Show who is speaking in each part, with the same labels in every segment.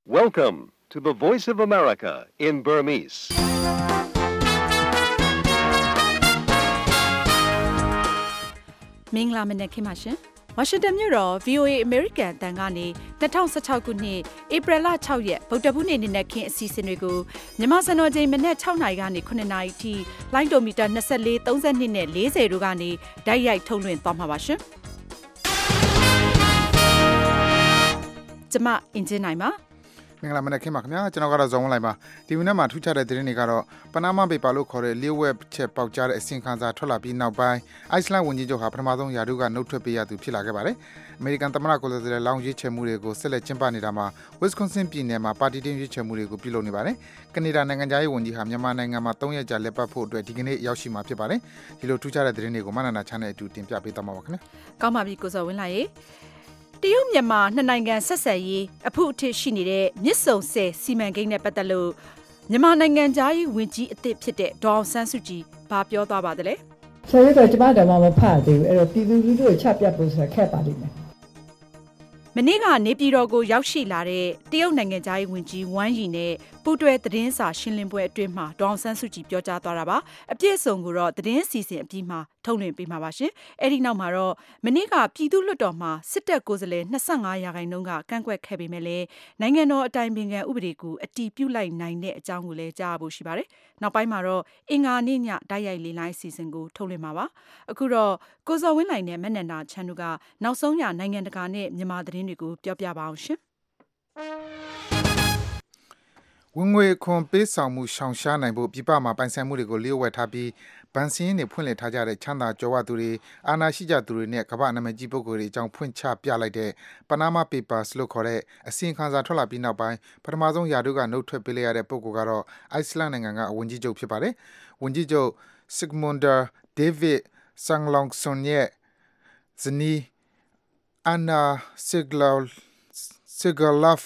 Speaker 1: Welcome to the Voice of America in Burmese.
Speaker 2: ။မင်္ဂလာမနက်ခင်းပါရှင်။ဝါရှင်တန်မြို့တော် VOA American အသံကနေ2016ခုနှစ်ဧပြီလ6ရက်ဗုဒ္ဓဘုနေ့နေ့နက်ခင်းအစီအစဉ်တွေကိုမြန်မာစံတော်ချိန်မနက်6နာရီကနေ9နာရီထိလိုင်းဒိုမီတာ24 32နဲ့40တို့ကနေဓာတ်ရိုက်ထုတ်လွှင့်သွားမှာပါရှင်။ကျမအင်ဂျင်နိုင်ပါ
Speaker 3: မင်္ဂလာမနက်ခင်းပါခင်ဗျာကျွန်တော်ကတော့ဇော်ဝင်းလိုက်ပါဒီမနေ့မှာထူးခြားတဲ့သတင်းတွေကတော့ပနားမားပေပါလို့ခေါ်တဲ့လျှို့ဝှက်ချက်ပေါက်ကြားတဲ့အစင်ခန်းစာထွက်လာပြီးနောက်ပိုင်းအိုက်စလန်ဝန်ကြီးချုပ်ဟာပထမဆုံးယာဒူးကနှုတ်ထွက်ပေးရသူဖြစ်လာခဲ့ပါတယ်အမေရိကန်သမ္မတကိုယ်စားလှယ်လောင်းရွေးချယ်မှုတွေကိုဆက်လက်ကျင်းပနေတာမှာ Wisconsin ပြည်နယ်မှာပါတီတင်းရွေးချယ်မှုတွေကိုပြုလုပ်နေပါတယ်ကနေဒါနိုင်ငံသားရေးဝန်ကြီးဟာမြန်မာနိုင်ငံမှာ3ရက်ကြာလက်ပတ်ဖို့အတွက်ဒီကနေ့ရောက်ရှိမှာဖြစ်ပါတယ်ဒီလိုထူးခြားတဲ့သတင်းတွေကိုမနန္ဒာချမ်းနဲ့အတူတင်ပြပေးသွားမှာပါခင်ဗျာ
Speaker 2: ကောင်းပါပြီကိုဇော်ဝင်းလိုက်ရေတရုတ်မြန်မာနှစ်နိုင်ငံဆက်ဆံရေးအဖုအထစ်ရှိနေတဲ့မြစ်ဆုံဆည်စီမံကိန်းနဲ့ပတ်သက်လို့မြန်မာနိုင်ငံသားရေးဝန်ကြီးအသစ်ဖြစ်တဲ့ဒေါအောင်ဆန်းစုကြည်ဘာပြောသွားပါသလဲ
Speaker 4: ဆယ်ရက်တော့ကျမတို့မှမဖတ်သေးဘူးအဲ့တော့ပြည်သူလူထုကိုချပြတ်ဖို့ဆိုတာခက်ပါလိမ့်မယ်
Speaker 2: မနေ့ကနေပြည်တော်ကိုရောက်ရှိလာတဲ့တရုတ်နိုင်ငံသားရေးဝန်ကြီးဝမ်ယီနဲ့ပူးတွဲသတင်းစာရှင်းလင်းပွဲအတွင်းမှာဒေါအောင်ဆန်းစုကြည်ပြောကြားသွားတာပါအပြည့်အစုံကိုတော့သတင်းအစီအစဉ်အပြီးမှာထုတ်လွှင့်ပေးမှာပါရှင်အဲ့ဒီနောက်မှာတော့မနေ့ကပြည်သူ့လွှတ်တော်မှာစစ်တပ်ကိုယ်စားလှယ်25ရာခိုင်နှုန်းကကန့်ကွက်ခဲ့ပေမဲ့လည်းနိုင်ငံတော်အတိုင်ပင်ခံဥပဒေကိုအတည်ပြုလိုက်နိုင်တဲ့အကြောင်းကိုလည်းကြားဖို့ရှိပါတယ်နောက်ပိုင်းမှာတော့အင်္ဂါနေ့ညတိုက်ရိုက်လေးလိုင်းအစီအစဉ်ကိုထုတ်လွှင့်မှာပါအခုတော့ကိုဇော်ဝင်းနိုင်နဲ့မနန္ဒာချန်တို့ကနောက်ဆုံးရနိုင်ငံတကာနဲ့မြန်မာသတင်းတွေကိုပြောပြပါအောင်ရှင်
Speaker 3: ဝင်ငွေခွန်ပေးဆောင်မှုရှောင်ရှားနိုင်ဖို့ပြည်ပမှာပိုင်ဆိုင်မှုတွေကိုလျှို့ဝှက်ထားပြီးဗန်စင်းတွေဖွင့်လှစ်ထားကြတဲ့ချမ်းသာကြွယ်ဝသူတွေအာဏာရှိကြသူတွေနဲ့ကမ္ဘာနာမည်ကြီးပုဂ္ဂိုလ်တွေအကြောင်းဖွင့်ချပြလိုက်တဲ့ Panama Papers လို့ခေါ်တဲ့အစီရင်ခံစာထွက်လာပြီးနောက်ပိုင်းပထမဆုံးယာဒုကနှုတ်ထွက်ပေးလိုက်ရတဲ့ပုဂ္ဂိုလ်ကတော့အိုက်စလန်နိုင်ငံကဝန်ကြီးချုပ်ဖြစ်ပါတယ်။ဝန်ကြီးချုပ် Sigmundur David Sanglangsson ရဲ့ဇနီး Anna Segerlof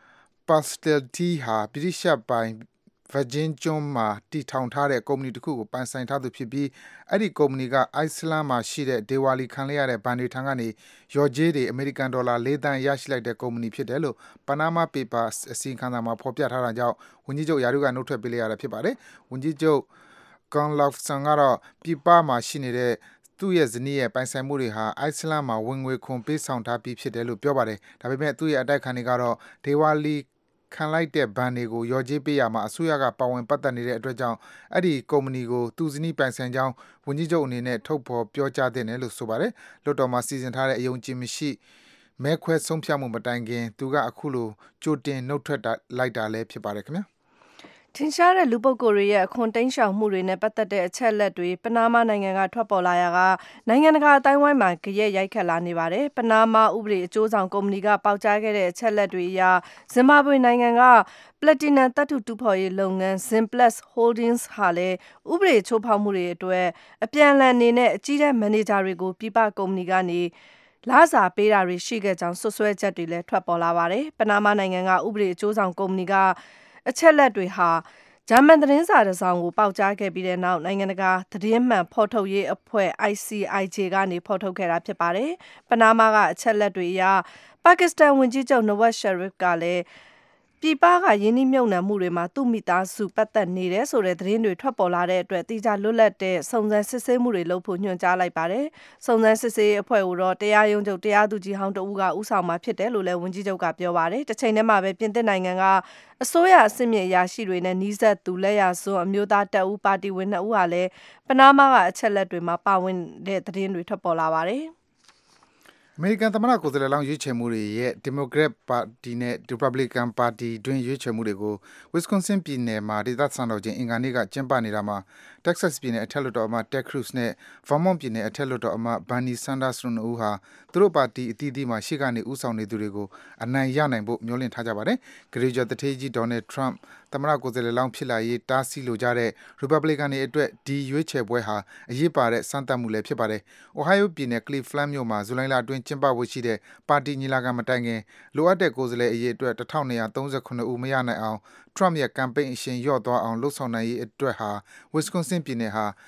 Speaker 3: Pastelty ဟာဗြိတိရှပိုင် Virgin ကျွန်းမှာတည်ထောင်ထားတဲ့ကုမ္ပဏီတစ်ခုကိုပိုင်ဆိုင်ထားသူဖြစ်ပြီးအဲ့ဒီကုမ္ပဏီကအိုက်စလန်မှာရှိတဲ့ဒေဝါလီခံလိုက်ရတဲ့ဘဏ်တွေထံကနေရော်ကြေးတွေအမေရိကန်ဒေါ်လာ4သန်းရရှိလိုက်တဲ့ကုမ္ပဏီဖြစ်တယ်လို့ Panama Papers အစီရင်ခံစာမှာဖော်ပြထားတာကြောင့်ဝန်ကြီးချုပ်ယာဒုကနှုတ်ထွက်ပေးလိုက်ရတာဖြစ်ပါတယ်ဝန်ကြီးချုပ် Gunlaugsson ကတော့ပြည်ပမှာရှိနေတဲ့သူ့ရဲ့ဇနီးရဲ့ပိုင်ဆိုင်မှုတွေဟာအိုက်စလန်မှာဝင်ငွေခွန်ပေးဆောင်ထားပြီးဖြစ်တယ်လို့ပြောပါတယ်ဒါပေမဲ့သူ့ရဲ့အတိုက်ခံတွေကတော့ဒေဝါလီခံလိုက်တဲ့ဘဏ်တွေကိုရော်ကြေးပေးရမှာအစိုးရကပါဝင်ပတ်သက်နေတဲ့အတွက်ကြောင့်အဲ့ဒီကုမ္ပဏီကိုသူဇနီးပိုင်ဆိုင်ကြောင်းဝန်ကြီးချုပ်အနေနဲ့ထုတ်ဖော်ပြောကြားသင့်တယ်လို့ဆိုပါတယ်လွှတ်တော်မှာစီစဉ်ထားတဲ့အယုံကြည်မရှိမဲခွဲဆုံးဖြတ်မှုမတိုင်ခင်သူကအခုလိုကြိုတင်နှုတ်ထွက်လိုက်တာလည်းဖြစ်ပါတယ်ခင်ဗျာ
Speaker 5: ထင်ရှားတဲ့လူပုဂ္ဂိုလ်တွေရဲ့အခွန်တိမ်းရှောင်မှုတွေနဲ့ပတ်သက်တဲ့အချက်အလက်တွေပနားမားနိုင်ငံကထွက်ပေါ်လာရာကနိုင်ငံတကာအတိုင်းဝိုင်းမှာကြရက်ရိုက်ခတ်လာနေပါတယ်။ပနားမားဥပဒေအကျိုးဆောင်ကုမ္ပဏီကပေါက်ကြားခဲ့တဲ့အချက်အလက်တွေအရဇင်ဘာဘွေနိုင်ငံကပလက်တီနမ်သတ္တုတူးဖော်ရေးလုပ်ငန်း Zimplats Holdings ဟာလည်းဥပဒေချိုးဖောက်မှုတွေအတွက်အပြန်အလှန်အနေနဲ့အကြီးတဲ့မန်နေဂျာတွေကိုပြည်ပကုမ္ပဏီကနေလစာပေးတာတွေရှိခဲ့ကြောင်းဆွဆွဲချက်တွေလည်းထွက်ပေါ်လာပါတယ်။ပနားမားနိုင်ငံကဥပဒေအကျိုးဆောင်ကုမ္ပဏီကအချက်လက်တွေဟာဂျာမန်သတင်းစာတစ်စောင်ကိုပေါက်ကြားခဲ့ပြီးတဲ့နောက်နိုင်ငံတကာသတင်းမှန်ဖော်ထုတ်ရေးအဖွဲ့ ICIJ ကနေဖော်ထုတ်ခဲ့တာဖြစ်ပါတယ်။ပနားမားကအချက်လက်တွေအရပါကစ္စတန်ဝန်ကြီးချုပ်နဝက်ရှယ်ရစ်ကလည်းပြည်ပကယင်းနှိမ့်မြုပ်နှံမှုတွေမှာသူ့မိသားစုပတ်သက်နေတယ်ဆိုတဲ့သတင်းတွေထွက်ပေါ်လာတဲ့အတွက်တိကျလွတ်လပ်တဲ့စုံစမ်းစစ်ဆေးမှုတွေလုပ်ဖို့ညွှန်ကြားလိုက်ပါတယ်။စုံစမ်းစစ်ဆေးအဖွဲ့ကိုတော့တရားရုံးချုပ်တရားသူကြီးဟောင်းတဦးကဦးဆောင်မှာဖြစ်တယ်လို့လည်းဝန်ကြီးချုပ်ကပြောပါတယ်။တစ်ချိန်တည်းမှာပဲပြင်သစ်နိုင်ငံကအစိုးရအဆင့်မြင့်အရာရှိတွေနဲ့နှီးဆက်သူလက်ရစွန်းအမျိုးသားတပ်ဦးပါတီဝင်2ဦးဟာလည်းပနားမားကအချက်လက်တွေမှာပါဝင်တဲ့သတင်းတွေထွက်ပေါ်လာပါတယ်။
Speaker 3: အမေရိကန်သမ္မတကိုယ်စားလှယ်လောင်းရွေးချယ်မှုတွေရဲ့ Democrat ပါတီနဲ့ Republican ပါတီတွင်းရွေးချယ်မှုတွေကို Wisconsin ပြည်နယ်မှာဒေသစံတော်ချိန်အင်္ဂါနေ့ကကျင်းပနေတာမှာ Texas ပြည်နယ်အထက်လွှတ်တော်အမတ် Ted Cruz နဲ့ Vermont ပြည်နယ်အထက်လွှတ်တော်အမတ် Bernie Sanders တို့နှစ်ဦးဟာသူတို့ပါတီအသီးသီးမှာရှေ့ကနေဦးဆောင်နေသူတွေကိုအနိုင်ရနိုင်ဖို့မျှော်လင့်ထားကြပါတယ်။ဂရေကျော်တထေးကြီး Donald Trump သမ္မတကိုယ်စားလှယ်လောင်းဖြစ်လာရေးတားဆီးလိုကြတဲ့ Republican တွေအတွက်ဒီရွေးချယ်ပွဲဟာအရေးပါတဲ့စမ်းသပ်မှုလည်းဖြစ်ပါတယ်။ Ohio ပြည်နယ် Cleveland မြို့မှာဇူလိုင်လအတွင်းကျင်းပဖို့ရှိတဲ့ပါတီညီလာခံမတိုင်ခင်လိုအပ်တဲ့ကိုယ်စားလှယ်အရေးအတွက်1239ဦးမရနိုင်အောင် Trump ရဲ့ campaign အရှိန်လျော့သွားအောင်လှုံ့ဆော်နိုင်ရေးအတွက်ဟာ Wisconsin ပြည်နယ်ဟာ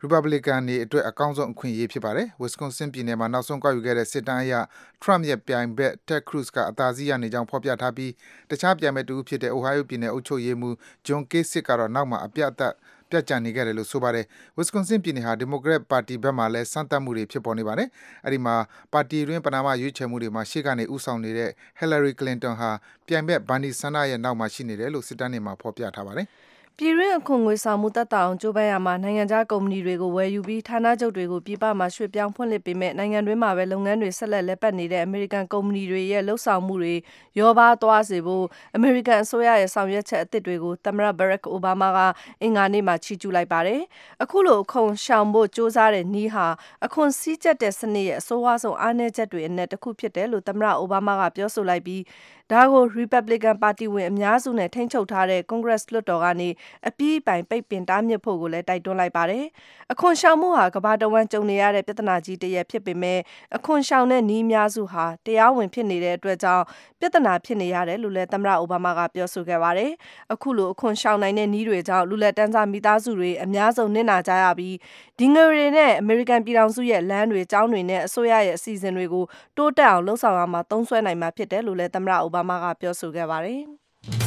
Speaker 3: Republican တွေအတွက်အကောင်းဆုံးအခွင့်အရေးဖြစ်ပါတယ်။ Wisconsin ပြည်နယ်မှာနောက်ဆုံးကောက်ယူခဲ့တဲ့စစ်တမ်းအရ Trump ရဲ့ပြိုင်ဘက် Ted Cruz ကအသာစီးရနေကြောင်းဖော်ပြထားပြီးတခြားပြိုင်ဘက်တူဖြစ်တဲ့ Ohio ပြည်နယ်အုပ်ချုပ်ရေးမှူး John Kasich ကတော့နောက်မှာအပြတ်ကျန်နေခဲ့တယ်လို့ဆိုပါတယ်။ Wisconsin ပြည်နယ်ဟာ Democrat ပါတီဘက်မှာလည်းစမ်းသပ်မှုတွေဖြစ်ပေါ်နေပါတယ်။အဲဒီမှာပါတီတွင်းပဏာမရွေးချယ်မှုတွေမှာရှေ့ကနေဦးဆောင်နေတဲ့ Hillary Clinton ဟာပြိုင်ဘက် Bernie Sanders ရဲ့နောက်မှာရှိနေတယ်လို့စစ်တမ်းတွေမှာဖော်ပြထားပါတယ်။
Speaker 5: ပြည်တွင်းအခွန်ငွေဆောင်မှုသက်သာအောင်ကြိုးပမ်းရမှာနိုင်ငံခြားကုမ္ပဏီတွေကိုဝယ်ယူပြီးဌာနချုပ်တွေကိုပြည်ပမှာရွှေ့ပြောင်းဖွင့်လှစ်ပေးမဲ့နိုင်ငံတွင်းမှာပဲလုပ်ငန်းတွေဆက်လက်လည်ပတ်နေတဲ့အမေရိကန်ကုမ္ပဏီတွေရဲ့လှုပ်ဆောင်မှုတွေရောပါသွားစေဖို့အမေရိကန်အစိုးရရဲ့ဆောင်ရွက်ချက်အသစ်တွေကိုသမ္မတ Barack Obama ကအင်္ဂါနေ့မှာချီးကျူးလိုက်ပါတယ်။အခုလိုအခွန်ရှောင်ဖို့စ조사တဲ့နည်းဟာအခွန်စည်းကျက်တဲ့စနစ်ရဲ့အဆိုးဝါးဆုံးအားနည်းချက်တွေအနက်တစ်ခုဖြစ်တယ်လို့သမ္မတ Obama ကပြောဆိုလိုက်ပြီးဒါကို Republican ပါတီဝင်အများစုနဲ့ထိန်းချုပ်ထားတဲ့ Congress လွှတ်တော်ကနေအပြီးပိုင်ပိတ်ပင်တားမြစ်ဖို့ကိုလည်းတိုက်တွန်းလိုက်ပါတယ်။အခွန်ရှောင်မှုဟာကမ္ဘာတဝန်းကြုံနေရတဲ့ပြဿနာကြီးတစ်ရပ်ဖြစ်ပေမဲ့အခွန်ရှောင်တဲ့နည်းများစုဟာတရားဝင်ဖြစ်နေတဲ့အတွက်ကြောင့်ပြဿနာဖြစ်နေရတယ်လို့လည်းသမ္မတ Obama ကပြောဆိုခဲ့ပါတယ်။အခုလိုအခွန်ရှောင်နိုင်တဲ့နည်းတွေကြောင့်လူလက်တန်းစားမိသားစုတွေအများဆုံးနစ်နာကြရပြီးဒီငွေတွေနဲ့အမေရိကန်ပြည်ထောင်စုရဲ့လမ်းတွေကျောင်းတွေနဲ့အစိုးရရဲ့အစီအစဉ်တွေကိုတိုးတက်အောင်လှုံ့ဆော်ရမှာသုံးစွဲနိုင်မှာဖြစ်တယ်လို့လည်းသမ္မတ Obama ကပြောဆိုခဲ့ပါတယ်။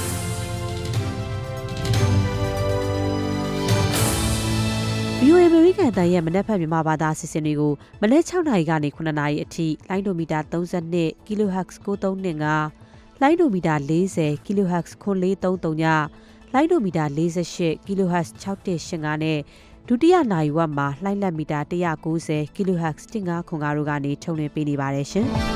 Speaker 6: VOA အမေရိကန်အသံရဲ့မနက်ဖြန်မြန်မာဘာသာအစီအစဉ်တွေကိုမနက်6နာရီကနေ9နာရီအထိလိုင်းဒိုမီတာ32 kHz 9325လိုင်းဒိုမီတာ40 kHz 9330ညလိုင်းဒိုမီတာ48 kHz 6185နဲ့ဒုတိယနာရီဝက်မှာလိုင်းလက်မီတာ190 kHz 1505တို့ကနေထုတ်လွှင့်ပေးနေပါတယ်ရှင်။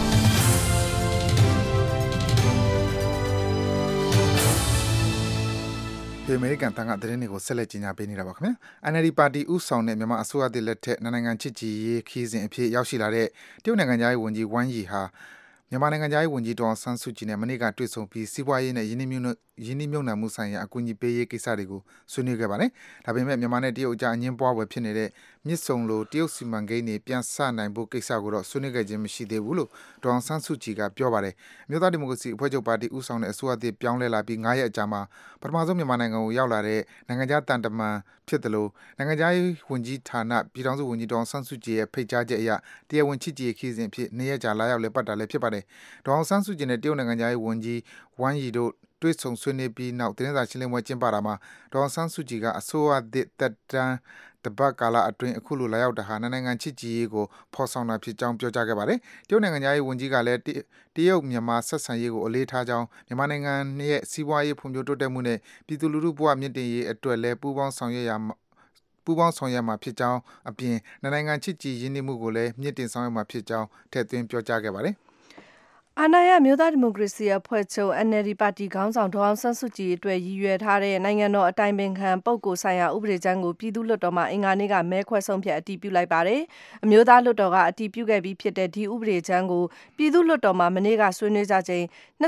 Speaker 3: ဒီအမေရိကန်တန်ခါသတင်းတွေကိုဆက်လက်ကြီးညာပေးနေတာပါခင်ဗျာ။ NLD ပါတီဥဆောင်တဲ့မြန်မာအစိုးရသစ်လက်ထက်နိုင်ငံချစ်ကြည်ရေးခီးစဉ်အဖြစ်ရောက်ရှိလာတဲ့တရုတ်နိုင်ငံသားရေးဝန်ကြီးဝမ်ယီဟာမြန်မာနိုင်ငံသားရေးဝန်ကြီးဒေါ်အောင်ဆန်းစုကြည်နဲ့မနေ့ကတွေ့ဆုံပြီးစီးပွားရေးနဲ့ယင်းနှိမ့်မြုပ်နှံမှုဆိုင်ရာအကူအညီပေးရေးကိစ္စတွေကိုဆွေးနွေးခဲ့ပါတယ်။ဒါပေမဲ့မြန်မာနဲ့တရုတ်အကြားအငင်းပွားပွဲဖြစ်နေတဲ့မြစ်ဆုံလိုတရုတ်စီမံကိန်းတွေပြန်ဆနိုင်ဖို့ကိစ္စကိုတော့ဆွေးနွေးခဲ့ခြင်းမရှိသေးဘူးလို့ဒေါ်အောင်ဆန်းစုကြည်ကပြောပါတယ်။အမျိုးသားဒီမိုကရေစီအဖွဲ့ချုပ်ပါတီဥဆောင်တဲ့အစိုးရသစ်ပြောင်းလဲလာပြီး9ရက်အကြာမှာပထမဆုံးမြန်မာနိုင်ငံကိုရောက်လာတဲ့နိုင်ငံခြားတန်တမန်ဖြစ်တယ်လို့နိုင်ငံခြားရေးဝန်ကြီးဌာနပြည်ထောင်စုဝန်ကြီးဒေါ်အောင်ဆန်းစုကြည်ရဲ့ဖိတ်ကြားချက်အရတရားဝင်ချစ်ကြည်ရေးခီးစဉ်အဖြစ်2ရက်ကြာလာရောက်လည်ပတ်တာလည်းဖြစ်ပါတယ်။ဒေါ်အောင်ဆန်းစုကြည်နဲ့တရုတ်နိုင်ငံခြားရေးဝန်ကြီးဝမ်ယီတို့တွေ့ဆုံဆွေးနွေးပြီးနောက်သတင်းစာရှင်းလင်းပွဲကျင်းပတာမှာဒေါ်အောင်ဆန်းစုကြည်ကအစိုးရသစ်သက်တမ်းတပတ်ကာလအတွင်းအခုလိုလာရောက်တာဟာနိုင်ငံချစ်ကြည်ရေးကိုဖော်ဆောင်တာဖြစ်ကြောင်းပြောကြားခဲ့ပါတယ်။တရုတ်နိုင်ငံသားရေးဝန်ကြီးကလည်းတရုတ်မြန်မာဆက်ဆံရေးကိုအလေးထားကြောင်းမြန်မာနိုင်ငံရဲ့စီးပွားရေးဖွံ့ဖြိုးတိုးတက်မှုနဲ့ပြည်သူလူထုဘဝမြင့်တင်ရေးအတွက်လည်းပူးပေါင်းဆောင်ရွက်မှာဖြစ်ကြောင်းအပြင်နိုင်ငံချစ်ကြည်ရင်းနှီးမှုကိုလည်းမြင့်တင်ဆောင်ရွက်မှာဖြစ်ကြောင်းထည့်သွင်းပြောကြားခဲ့ပါတယ်။
Speaker 5: အာဏာရမျိုးသားဒီမိုကရေစီအဖွဲ့ချုပ် NLD ပါတီခေါင်းဆောင်ဒေါ်အောင်ဆန်းစုကြည်အတွက်ရည်ရွယ်ထားတဲ့နိုင်ငံတော်အတိုင်ပင်ခံပုဂ္ဂိုလ်ဆိုင်ရာဥပဒေကြမ်းကိုပြည်သူ့လွှတ်တော်မှာအင်္ဂါနေ့ကမဲခွဲဆုံးဖြတ်အတည်ပြုလိုက်ပါတယ်။အမျိုးသားလွှတ်တော်ကအတည်ပြုခဲ့ပြီးဖြစ်တဲ့ဒီဥပဒေကြမ်းကိုပြည်သူ့လွှတ်တော်မှာမနေ့ကဆွေးနွေးကြချိန်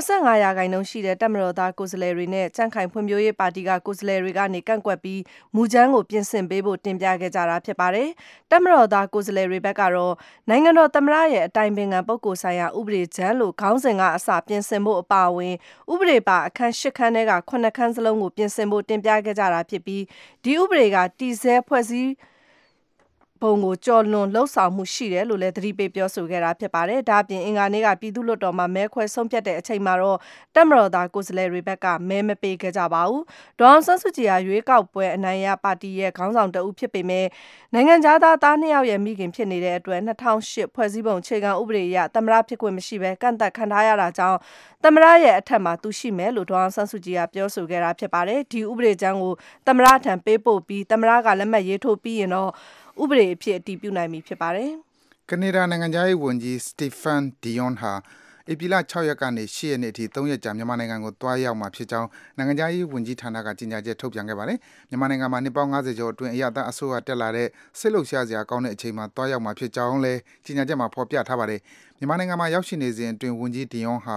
Speaker 5: 25%ရှိတဲ့တပ်မတော်သားကိုယ်စားလှယ်တွေနဲ့ကြံ့ခိုင်ဖွံ့ဖြိုးရေးပါတီကကိုယ်စားလှယ်တွေကနေကန့်ကွက်ပြီးမူကြမ်းကိုပြင်ဆင်ပေးဖို့တင်ပြခဲ့ကြတာဖြစ်ပါတယ်။တပ်မတော်သားကိုယ်စားလှယ်တွေဘက်ကတော့နိုင်ငံတော်သမ္မတရဲ့အတိုင်ပင်ခံပုဂ္ဂိုလ်ဆိုင်ရာဥပဒေကြမ်းလို့ခေါင်းစဉ်ကအစပြင်ဆင်ဖို့အပါအဝင်ဥပဒေပါအခန်း8ခန်းထဲက9ခန်းစလုံးကိုပြင်ဆင်ဖို့တင်ပြခဲ့ကြတာဖြစ်ပြီးဒီဥပဒေကတည်ဆဲဖွဲ့စည်းပုံကိုကြော်လွန်လှုပ်ဆောင်မှုရှိတယ်လို့လည်းသတိပေးပြောဆိုခဲ့တာဖြစ်ပါတယ်။ဒါအပြင်အင်္ဂါနေ့ကပြည်သူ့လွှတ်တော်မှာမဲခွဲဆုံးဖြတ်တဲ့အချိန်မှာတော့တပ်မတော်သားကိုယ်စားလှယ်တွေဘက်ကမဲမပေးခဲ့ကြပါဘူး။ဒေါ်အောင်ဆန်းစုကြည်ဟာရွေးကောက်ပွဲအနိုင်ရပါတီရဲ့ခေါင်းဆောင်တဦးဖြစ်ပေမဲ့နိုင်ငံသား2ယောက်ရဲ့မိခင်ဖြစ်နေတဲ့အတွက်2008ဖွဲ့စည်းပုံအခြေခံဥပဒေအရသမ္မတဖြစ်ခွင့်မရှိဘဲကန့်သတ်ခံထားရတာကြောင့်သမ္မတရဲ့အထက်မှာသူရှိမယ်လို့ဒေါ်အောင်ဆန်းစုကြည်ကပြောဆိုခဲ့တာဖြစ်ပါတယ်။ဒီဥပဒေကြမ်းကိုသမ္မတထံပေးပို့ပြီးသမ္မတကလက်မှတ်ရေးထိုးပြီးရင်တော့ဥပဒေအဖြစ်အတည်ပြုနိုင်ပြီဖြစ်ပါတယ်
Speaker 3: ။ကနေဒါနိုင်ငံသားရေးဝန်ကြီး Stéphane Dion ဟာဧပြီလ6ရက်ကနေ10ရက်နေ့အထိ3ရက်ကြာမြန်မာနိုင်ငံကိုတွားရောက်မှာဖြစ်ကြောင်းနိုင်ငံသားရေးဝန်ကြီးဌာနကကြေညာချက်ထုတ်ပြန်ခဲ့ပါတယ်။မြန်မာနိုင်ငံမှာနှစ်ပေါင်း90ကျော်အတွင်းအရသာအစိုးရတက်လာတဲ့ဆိတ်လှုပ်ရှားစရာကောင်းတဲ့အချိန်မှာတွားရောက်မှာဖြစ်ကြောင်းလည်းကြေညာချက်မှာဖော်ပြထားပါတယ်။မြန်မာနိုင်ငံမှာရောက်ရှိနေစဉ်အတွင်းဝန်ကြီး Dion ဟာ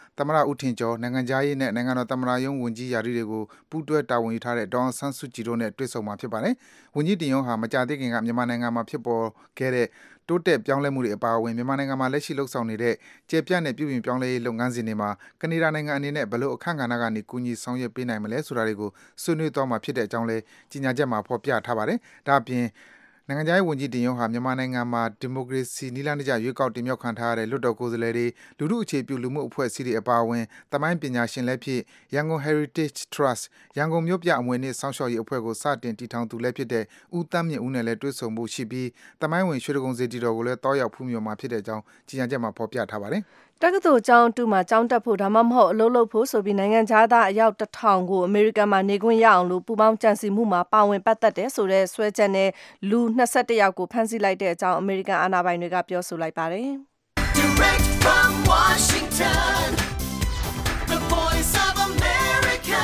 Speaker 3: သမ္မတဦးထင်ကျော်နိုင်ငံသားရေးနဲ့နိုင်ငံတော်သမ္မတရုံးဝန်ကြီးရာထူးတွေကိုပူးတွဲတာဝန်ယူထားတဲ့ဒေါအောင်ဆန်းစုကြည်တို့နဲ့တွေ့ဆုံမှာဖြစ်ပါတယ်။ဝန်ကြီးတင်ယောဟာမကြာသေးခင်ကမြန်မာနိုင်ငံမှာဖြစ်ပေါ်ခဲ့တဲ့တိုးတက်ပြောင်းလဲမှုတွေအပါအဝင်မြန်မာနိုင်ငံမှာလက်ရှိလှုပ်ဆောင်နေတဲ့ကျေပြန့်တဲ့ပြုပြင်ပြောင်းလဲရေးလုပ်ငန်းစဉ်တွေမှာကနေဒါနိုင်ငံအနေနဲ့ဘယ်လိုအခန့်ကဏ္ဍကနေကူညီဆောင်ရွက်ပေးနိုင်မလဲဆိုတာတွေကိုဆွေးနွေးသွားမှာဖြစ်တဲ့အကြောင်းလည်းကြီးညာချက်မှာဖော်ပြထားပါတယ်။ဒါ့အပြင်နိုင်ငံခြားရေးဝန်ကြီးတင်ယောဟာမြန်မာနိုင်ငံမှာဒီမိုကရေစီနည်းလမ်းတကျရွေးကောက်တင်မြှောက်ခံထားရတဲ့လွှတ်တော်ကိုယ်စားလှယ်တွေလူထုအခြေပြုလူမှုအဖွဲ့အစည်းတွေအပါအဝင်သမိုင်းပညာရှင်လည်းဖြစ်ရန်ကုန် Heritage Trust ရန်ကုန်မြို့ပြအမွေအနှစ်စောင့်ရှောက်ရေးအဖွဲ့ကိုစတင်တည်ထောင်သူလည်းဖြစ်တဲ့ဦးသန်းမြင့်ဦးနဲ့လည်းတွေ့ဆုံမှုရှိပြီးသမိုင်းဝင်ရွှေဒဂုံစေတီတော်ကိုလည်းတောက်ရောက်ဖူးမြော်မှာဖြစ်တဲ့အကြောင်းကြီးညာချက်မှာဖော်ပြထားပါတယ်
Speaker 5: တက္ကသိုလ်ကျောင်းတူမှာကျောင်းတက်ဖို့ဒါမှမဟုတ်အလုပ်လုပ်ဖို့ဆိုပြီးနိုင်ငံခြားသားအယောက်1000ကိုအမေရိကန်မှာနေခွင့်ရအောင်လို့ပူပေါင်းကြံစည်မှုမှာပါဝင်ပတ်သက်တဲ့ဆိုတဲ့ဆွဲချက်နဲ့လူ21ယောက်ကိုဖမ်းဆီးလိုက်တဲ့အကြောင်းအမေရိကန်အာဏာပိုင်တွေကပြောဆိုလိုက်ပါတယ်။ Direct from Washington, the voice of America,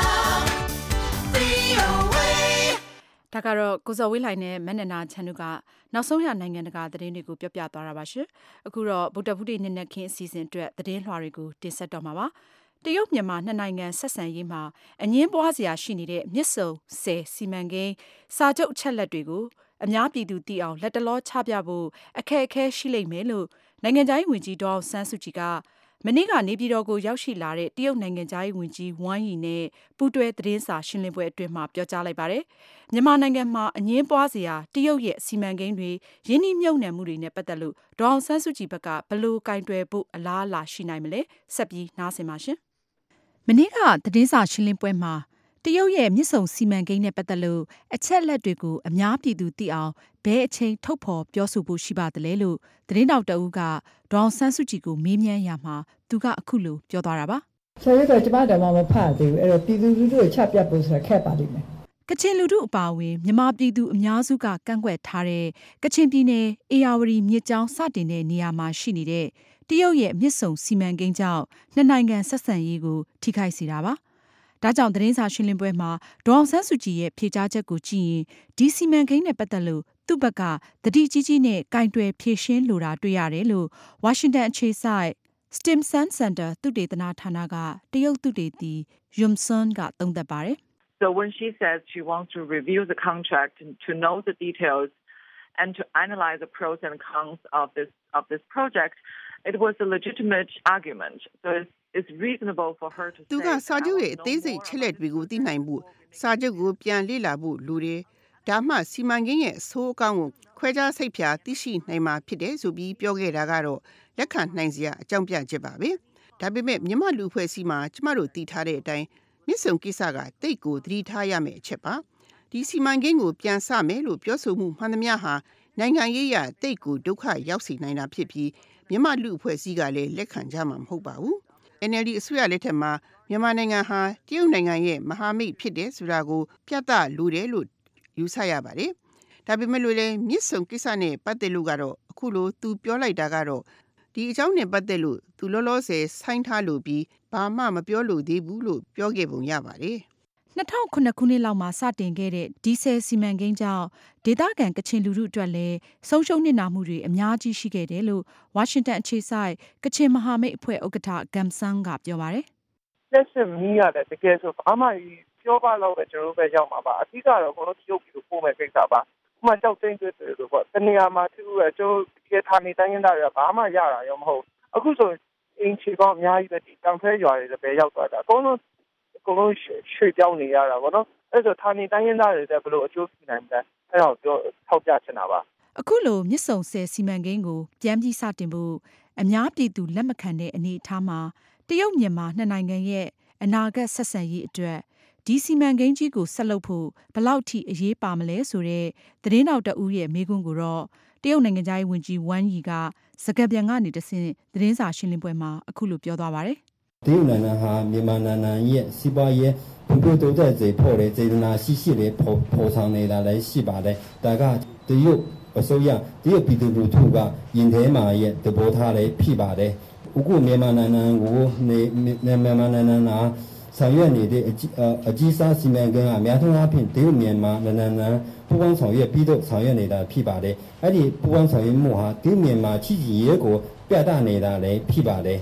Speaker 5: VOA
Speaker 2: ဒါကတော့ကိုဇော်ဝေးလှိုင်နဲ့မနနာချန်တို့ကနောက်ဆုံးရနိုင်ငံတကာသတင်းတွေကိုပြောပြသွားတာပါရှင်။အခုတော့ဗုဒ္ဓဘုရားနေ့နဲ့ခင်းအစီအစဉ်အတွက်သတင်းလွှာတွေကိုတင်ဆက်တော့မှာပါ။တရုတ်မြန်မာနှစ်နိုင်ငံဆက်ဆံရေးမှာအငင်းပွားစရာရှိနေတဲ့မြစ်ဆုံဆယ်စီမံကိန်းစာချုပ်အချက်လက်တွေကိုအများပြည်သူသိအောင်လက်တလောချပြဖို့အခက်အခဲရှိလိမ့်မယ်လို့နိုင်ငံခြားရေးဝန်ကြီးဒေါအောင်ဆန်းစုကြည်ကမနေ့ကနေပြည်တော်ကိုရောက်ရှိလာတဲ့တရုတ်နိုင်ငံသားရေးဝန်ကြီးဝမ်ယီနဲ့ပူးတွဲသတင်းစာရှင်းလင်းပွဲအတွင်းမှာပြောကြားလိုက်ပါတယ်။မြန်မာနိုင်ငံမှာအငင်းပွားစရာတရုတ်ရဲ့စီမံကိန်းတွေရင်းနှီးမြှုပ်နှံမှုတွေနဲ့ပတ်သက်လို့ဒေါအောင်ဆန်းစုကြည်ဘက်ကဘယ်လိုကင်တွယ်ဖို့အလားအလာရှိနိုင်မလဲ။ဆက်ပြီးနားဆင်ပါရှင်။မနေ့ကသတင်းစာရှင်းလင်းပွဲမှာတရုတ်ရဲ့မြစ်ဆုံစီမံကိန်းနဲ့ပတ်သက်လို့အချက်လက်တွေကိုအများပြည်သူသိအောင်ဘယ်အချိန်ထုတ်ဖော်ပြောဆိုဖို့ရှိပါသလဲလို့သတင်းတောက်တအုပ်ကဒေါအောင်ဆန်းစုကြည်ကိုမေးမြန်းရမှာသူကအခုလိုပြောသွားတာပါ
Speaker 4: ။ဆရာတို့ကျမတို့မှမဖတ်သေးဘူးအဲ့တော့ပြည်သူလူထုကိုချပြတ်ဖို့ဆိုတာခက်ပါလိမ့်မယ်
Speaker 2: ။ကချင်လူထုအပါအဝင်မြန်မာပြည်သူအများစုကကန့်ကွက်ထားတဲ့ကချင်ပြည်နယ်အေရဝတီမြစ်ကြောင်းစတင်တဲ့နေရာမှာရှိနေတဲ့တရုတ်ရဲ့မြစ်ဆုံစီမံကိန်းကြောင့်နှစ်နိုင်ငံဆက်ဆံရေးကိုထိခိုက်စေတာပါ။ဒါကြောင့်သတင်းစာရှင်းလင်းပွဲမှာဒေါအောင်ဆန်းစုကြည်ရဲ့ဖြေကြားချက်ကိုကြည့်ရင်ဒီစီမံကိန်းနဲ့ပတ်သက်လို့သူ့ဘက်ကသတိကြီးကြီးနဲ့ကင်တွယ်ဖြေရှင်းလိုတာတွေ့ရတယ်လို့ဝါရှင်တန်အခြေစိုက် Stimson Center သုတေသနဌာနကတရုတ်သုတေသီ Yum Sun ကသုံးသပ်ပါတယ်။
Speaker 7: So when she says she wants to review the contract to know the details and to analyze the pros and cons of this project, it was a legitimate argument. So it's reasonable for her to say
Speaker 8: သူကစာချုပ်ရဲ့အသေးစိတ်ချက်လက်တွေကိုသိနိုင်ဖို့စာချုပ်ကိုပြန်လေ့လာဖို့လိုတယ်။ဒါမှစီမံကိန်းရဲ့အဆိုးအကောင်းကိုခွဲခြားစိတ်ဖြာသိရှိနိုင်မှာဖြစ်တယ်ဆိုပြီးပြောခဲ့တာကတော့လက်ခံနိုင်စရာအကြောင်းပြချက်ပါပဲ။ဒါပေမဲ့မြန်မာလူဖွဲ့စည်းမှာကျမတို့သိထားတဲ့အတိုင်းမြစ်ဆုံကိစ္စကတိတ်ကိုသတိထားရမယ့်အချက်ပါ။ဒီစီမံကိန်းကိုပြန်ဆမယ်လို့ပြောဆိုမှုမှန်သမျှဟာနိုင်ငံရေးရတိတ်ကိုဒုက္ခရောက်စေနိုင်တာဖြစ်ပြီးမြန်မာလူအဖွဲ့အစည်းကလည်းလက်ခံကြမှာမဟုတ်ပါဘူး။ NLD အစိုးရလက်ထက်မှာမြန်မာနိုင်ငံဟာတရုတ်နိုင်ငံရဲ့မဟာမိတ်ဖြစ်တယ်ဆိုတာကိုပြသလိုတယ်လို့ယူဆရပါတယ်။ဒါပေမဲ့လို့လည်းမြစ်ဆုံကိစ္စနဲ့ပတ်သက်လို့ကတော့အခုလိုသူပြောလိုက်တာကတော့ဒီအကြောင်းနဲ့ပတ်သက်လို့သူလောလောဆယ်ဆိုင်းထားလို့ပြီးဘာမှမပြောလို့သေးဘူးလို့ပြောခဲ့ပုံရပါတယ်
Speaker 2: ။2009ခုနှစ်လောက်မှာစတင်ခဲ့တဲ့ဒီဆယ်စီမံကိန်းကြောင့်ဒေသခံကချင်လူထုအတွက်လည်းဆုံးရှုံးနစ်နာမှုတွေအများကြီးရှိခဲ့တယ်လို့ဝါရှင်တန်အခြေစိုက်ကချင်မဟာမိတ်အဖွဲ့ဥက္ကဋ္ဌဂမ်ဆန်းကပြောပါတယ်
Speaker 9: ။လက်ရှိမီးရတယ်တကယ်ဆိုဘာမှပြောပါလို့ပဲကျွန်တော်တို့ပဲရောက်မှာပါအဓိကတော့ဘုံတို့ရုပ်ပြီးပို့မဲ့ကိစ္စပါဥပမာကြောက်သိမ်းတွေ့တယ်လို့ပေါ့တနေရာမှာသူကကျွန်တော်ဒီဌာနေတိုင်းရင်းသားတွေကဘာမှရတာရောမဟုတ်အခုဆိုအင်ချီပေါင်းအများကြီးပဲဒီတောင်ဖဲရွာတွေလည်းပဲရောက်သွားတာအကုန်လုံးရွှေ့ပြောင်းနေရတာပေါ့နော်အဲ့ဆိုဌာနေတိုင်းရင်းသားတွေလည်းဘယ်လိုအကျိုးပြုနိုင်မလဲအဲ့တော့ပြောထောက်ပြချင်တာပါ
Speaker 2: အခုလိုမြစ်ဆုံဆယ်စီမံကိန်းကိုပြန်ပြီးစတင်ဖို့အများပြည်သူလက်မခံတဲ့အနေအထားမှာတရုတ်မြန်မာနှစ်နိုင်ငံရဲ့အနာဂတ်ဆက်ဆံရေးအတွက်ဒီစီမံကိန်းကြီးကိုဆက်လုပ်ဖို့ဘယ်လောက်ထိအရေးပါမလဲဆိုတဲ့သတင်းတောက်တအူးရဲ့မေးခွန်းကိုတော့တရုတ်နိုင်ငံသားရေးဝန်ကြီးဝမ်ယီကစကားပြန်ကနေတဆင့်သတင်းစာရှင်းလင်းပွဲမှာအခုလိုပြောသွားပါတယ်
Speaker 10: တရုတ်နိုင်ငံဟာမြန်မာနိုင်ငံရဲ့စီးပွားရေးဖွံ့ဖြိုးတိုးတက်စေဖို့လေစေတနာရှိရှိလေးပေါ်ဆောင်နေတာလည်းရှိပါတယ်ဒါကတရုတ်အစိုးရတရုတ်ပြည်သူလူထုကယင်ထဲမှာရဲ့သဘောထားလေးဖြစ်ပါတယ်အခုမြန်မာနိုင်ငံကိုမြန်မာနိုင်ငံဆောင်ရွက်နေတဲ့အကြီးစားစီမံကိန်းအများဆုံးအားဖြင့်တရုတ်မြန်မာနိုင်ငံပူးပေါင်းဆောင်ရွက်ပြီးတော့ဆောင်ရွက်နေတာဖြစ်ပါတယ်အဲ့ဒီပူးပေါင်းဆောင်ရွက်မှုဟာတရုတ်မြန်မာချစ်ကြည်ရေးကိုပြသနေတာလည်းဖြစ်ပါတယ်တ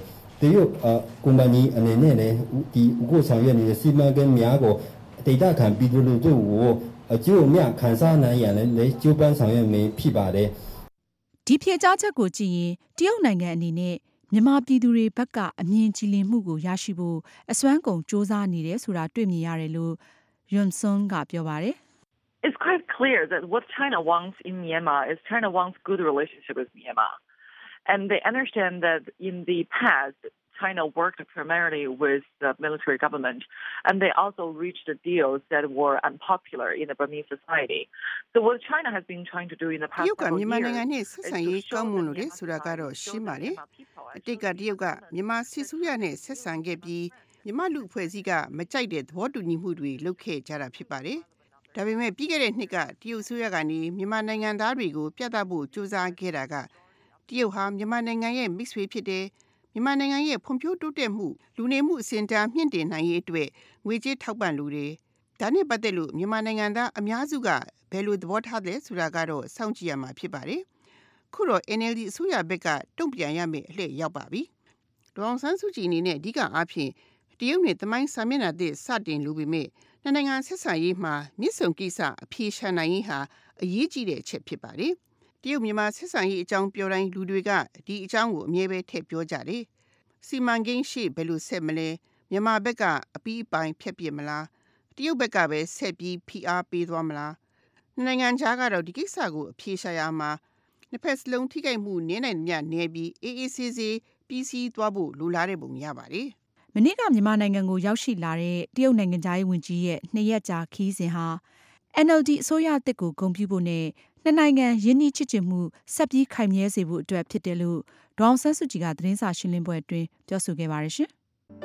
Speaker 10: တရုတ်ကုမ္ပဏီအနေနဲ့လည်းဒီအခုဆောင်ရွက်နေတဲ့စီမံကိန်းများကိုဒေသခံပြည်သူလူထုကိုအကျိုးအမြတ်ခံစားနိုင်ရန်လည်းကြိုးပမ်းဆောင်ရွက်မည်ဖြစ်ပါတယ်
Speaker 2: ဒီဖြေကြားချက်ကိုကြည့်ရင်တရုတ်နိုင်ငံအနေနဲ့မြန်မာပြည်သူတွေဘက်ကအမြင်ကြည်လင်မှုကိုရရှိဖို့အစွမ်းကုန်စ조사နေတယ်ဆိုတာတွေ့မြင်ရတယ်လို့ Yunsun ကပြောပါတယ်
Speaker 7: It's quite clear that what China wants in Myanmar is China wants good relationship with Myanmar. And they understand that in the past, China worked primarily with the military government, and they also reached deals that were unpopular in the Burmese society. So what China has been trying to do in the past several years is to show that Myanmar is a peaceful
Speaker 8: and ဒါပေမဲ့ပြီးခဲ့တဲ့နှစ်ကတရုတ်ဆိုရကနေမြန်မာနိုင်ငံသားတွေကိုပြသဖို့ကြိုးစားခဲ့တာကတရုတ်ဟာမြန်မာနိုင်ငံရဲ့မိတ်ဆွေဖြစ်တယ်မြန်မာနိုင်ငံရဲ့ဖွံ့ဖြိုးတိုးတက်မှုလူနေမှုအစဉ်အတာမြင့်တင်နိုင်ရေးအတွက်ငွေကြေးထောက်ပံ့လိုတယ်ဒါနဲ့ပတ်သက်လို့မြန်မာနိုင်ငံသားအများစုကဘယ်လိုသဘောထားလဲဆိုတာကတော့စောင့်ကြည့်ရမှာဖြစ်ပါတယ်ခုတော့ NLD အစိုးရဘက်ကတုံ့ပြန်ရမယ့်အလှည့်ရောက်ပါပြီဒေါအောင်ဆန်းစုကြည်အနေနဲ့အဓိကအားဖြင့်တရုတ်နဲ့သမိုင်းစာမျက်နှာသစ်စတင်လိုပေမဲ့နိုင်ငံဆက်ဆံရေးမှာမြစ်ဆုံကိစ္စအပြေရှာနိုင်ရေးဟာအရေးကြီးတဲ့အချက်ဖြစ်ပါတယ်။တရုတ်မြန်မာဆက်ဆံရေးအကြောင်းပြောတိုင်းလူတွေကဒီအကြောင်းကိုအမြဲပဲထည့်ပြောကြတယ်။စီမံကိန်းရှိဘယ်လိုဆက်မလဲမြန်မာဘက်ကအပီးအပိုင်ဖြတ်ပြစ်မလားတရုတ်ဘက်ကပဲဆက်ပြီးဖိအားပေးသွားမလားနိုင်ငံခြားကတော့ဒီကိစ္စကိုအပြေရှာရမှာနှစ်ဖက်စလုံးထိခိုက်မှုနည်းနိုင်မြနေပြီးအေးအေးဆေးဆေးပြီးစီးသွားဖို့လိုလားတဲ့ပုံရပါတယ်။
Speaker 2: မနေ့ကမြန်မာနိုင်ငံကိုရောက်ရှိလာတဲ့တရုတ်နိုင်ငံသားရေးဝန်ကြီးရဲ့2ရက်ကြာခီးစဉ်ဟာ NLD အစိုးရအသစ်ကိုဂုဏ်ပြုဖို့နဲ့နှစ်နိုင်ငံရင်းနှီးချစ်ကြည်မှုဆက်ပြီးခိုင်မြဲစေဖို့အတွက်ဖြစ်တယ်လို့ဒေါအောင်ဆန်းစုကြည်ကသတင်းစာရှင်းလင်းပွဲအတွင်းပြောဆိုခဲ့ပါတယ်ရှင်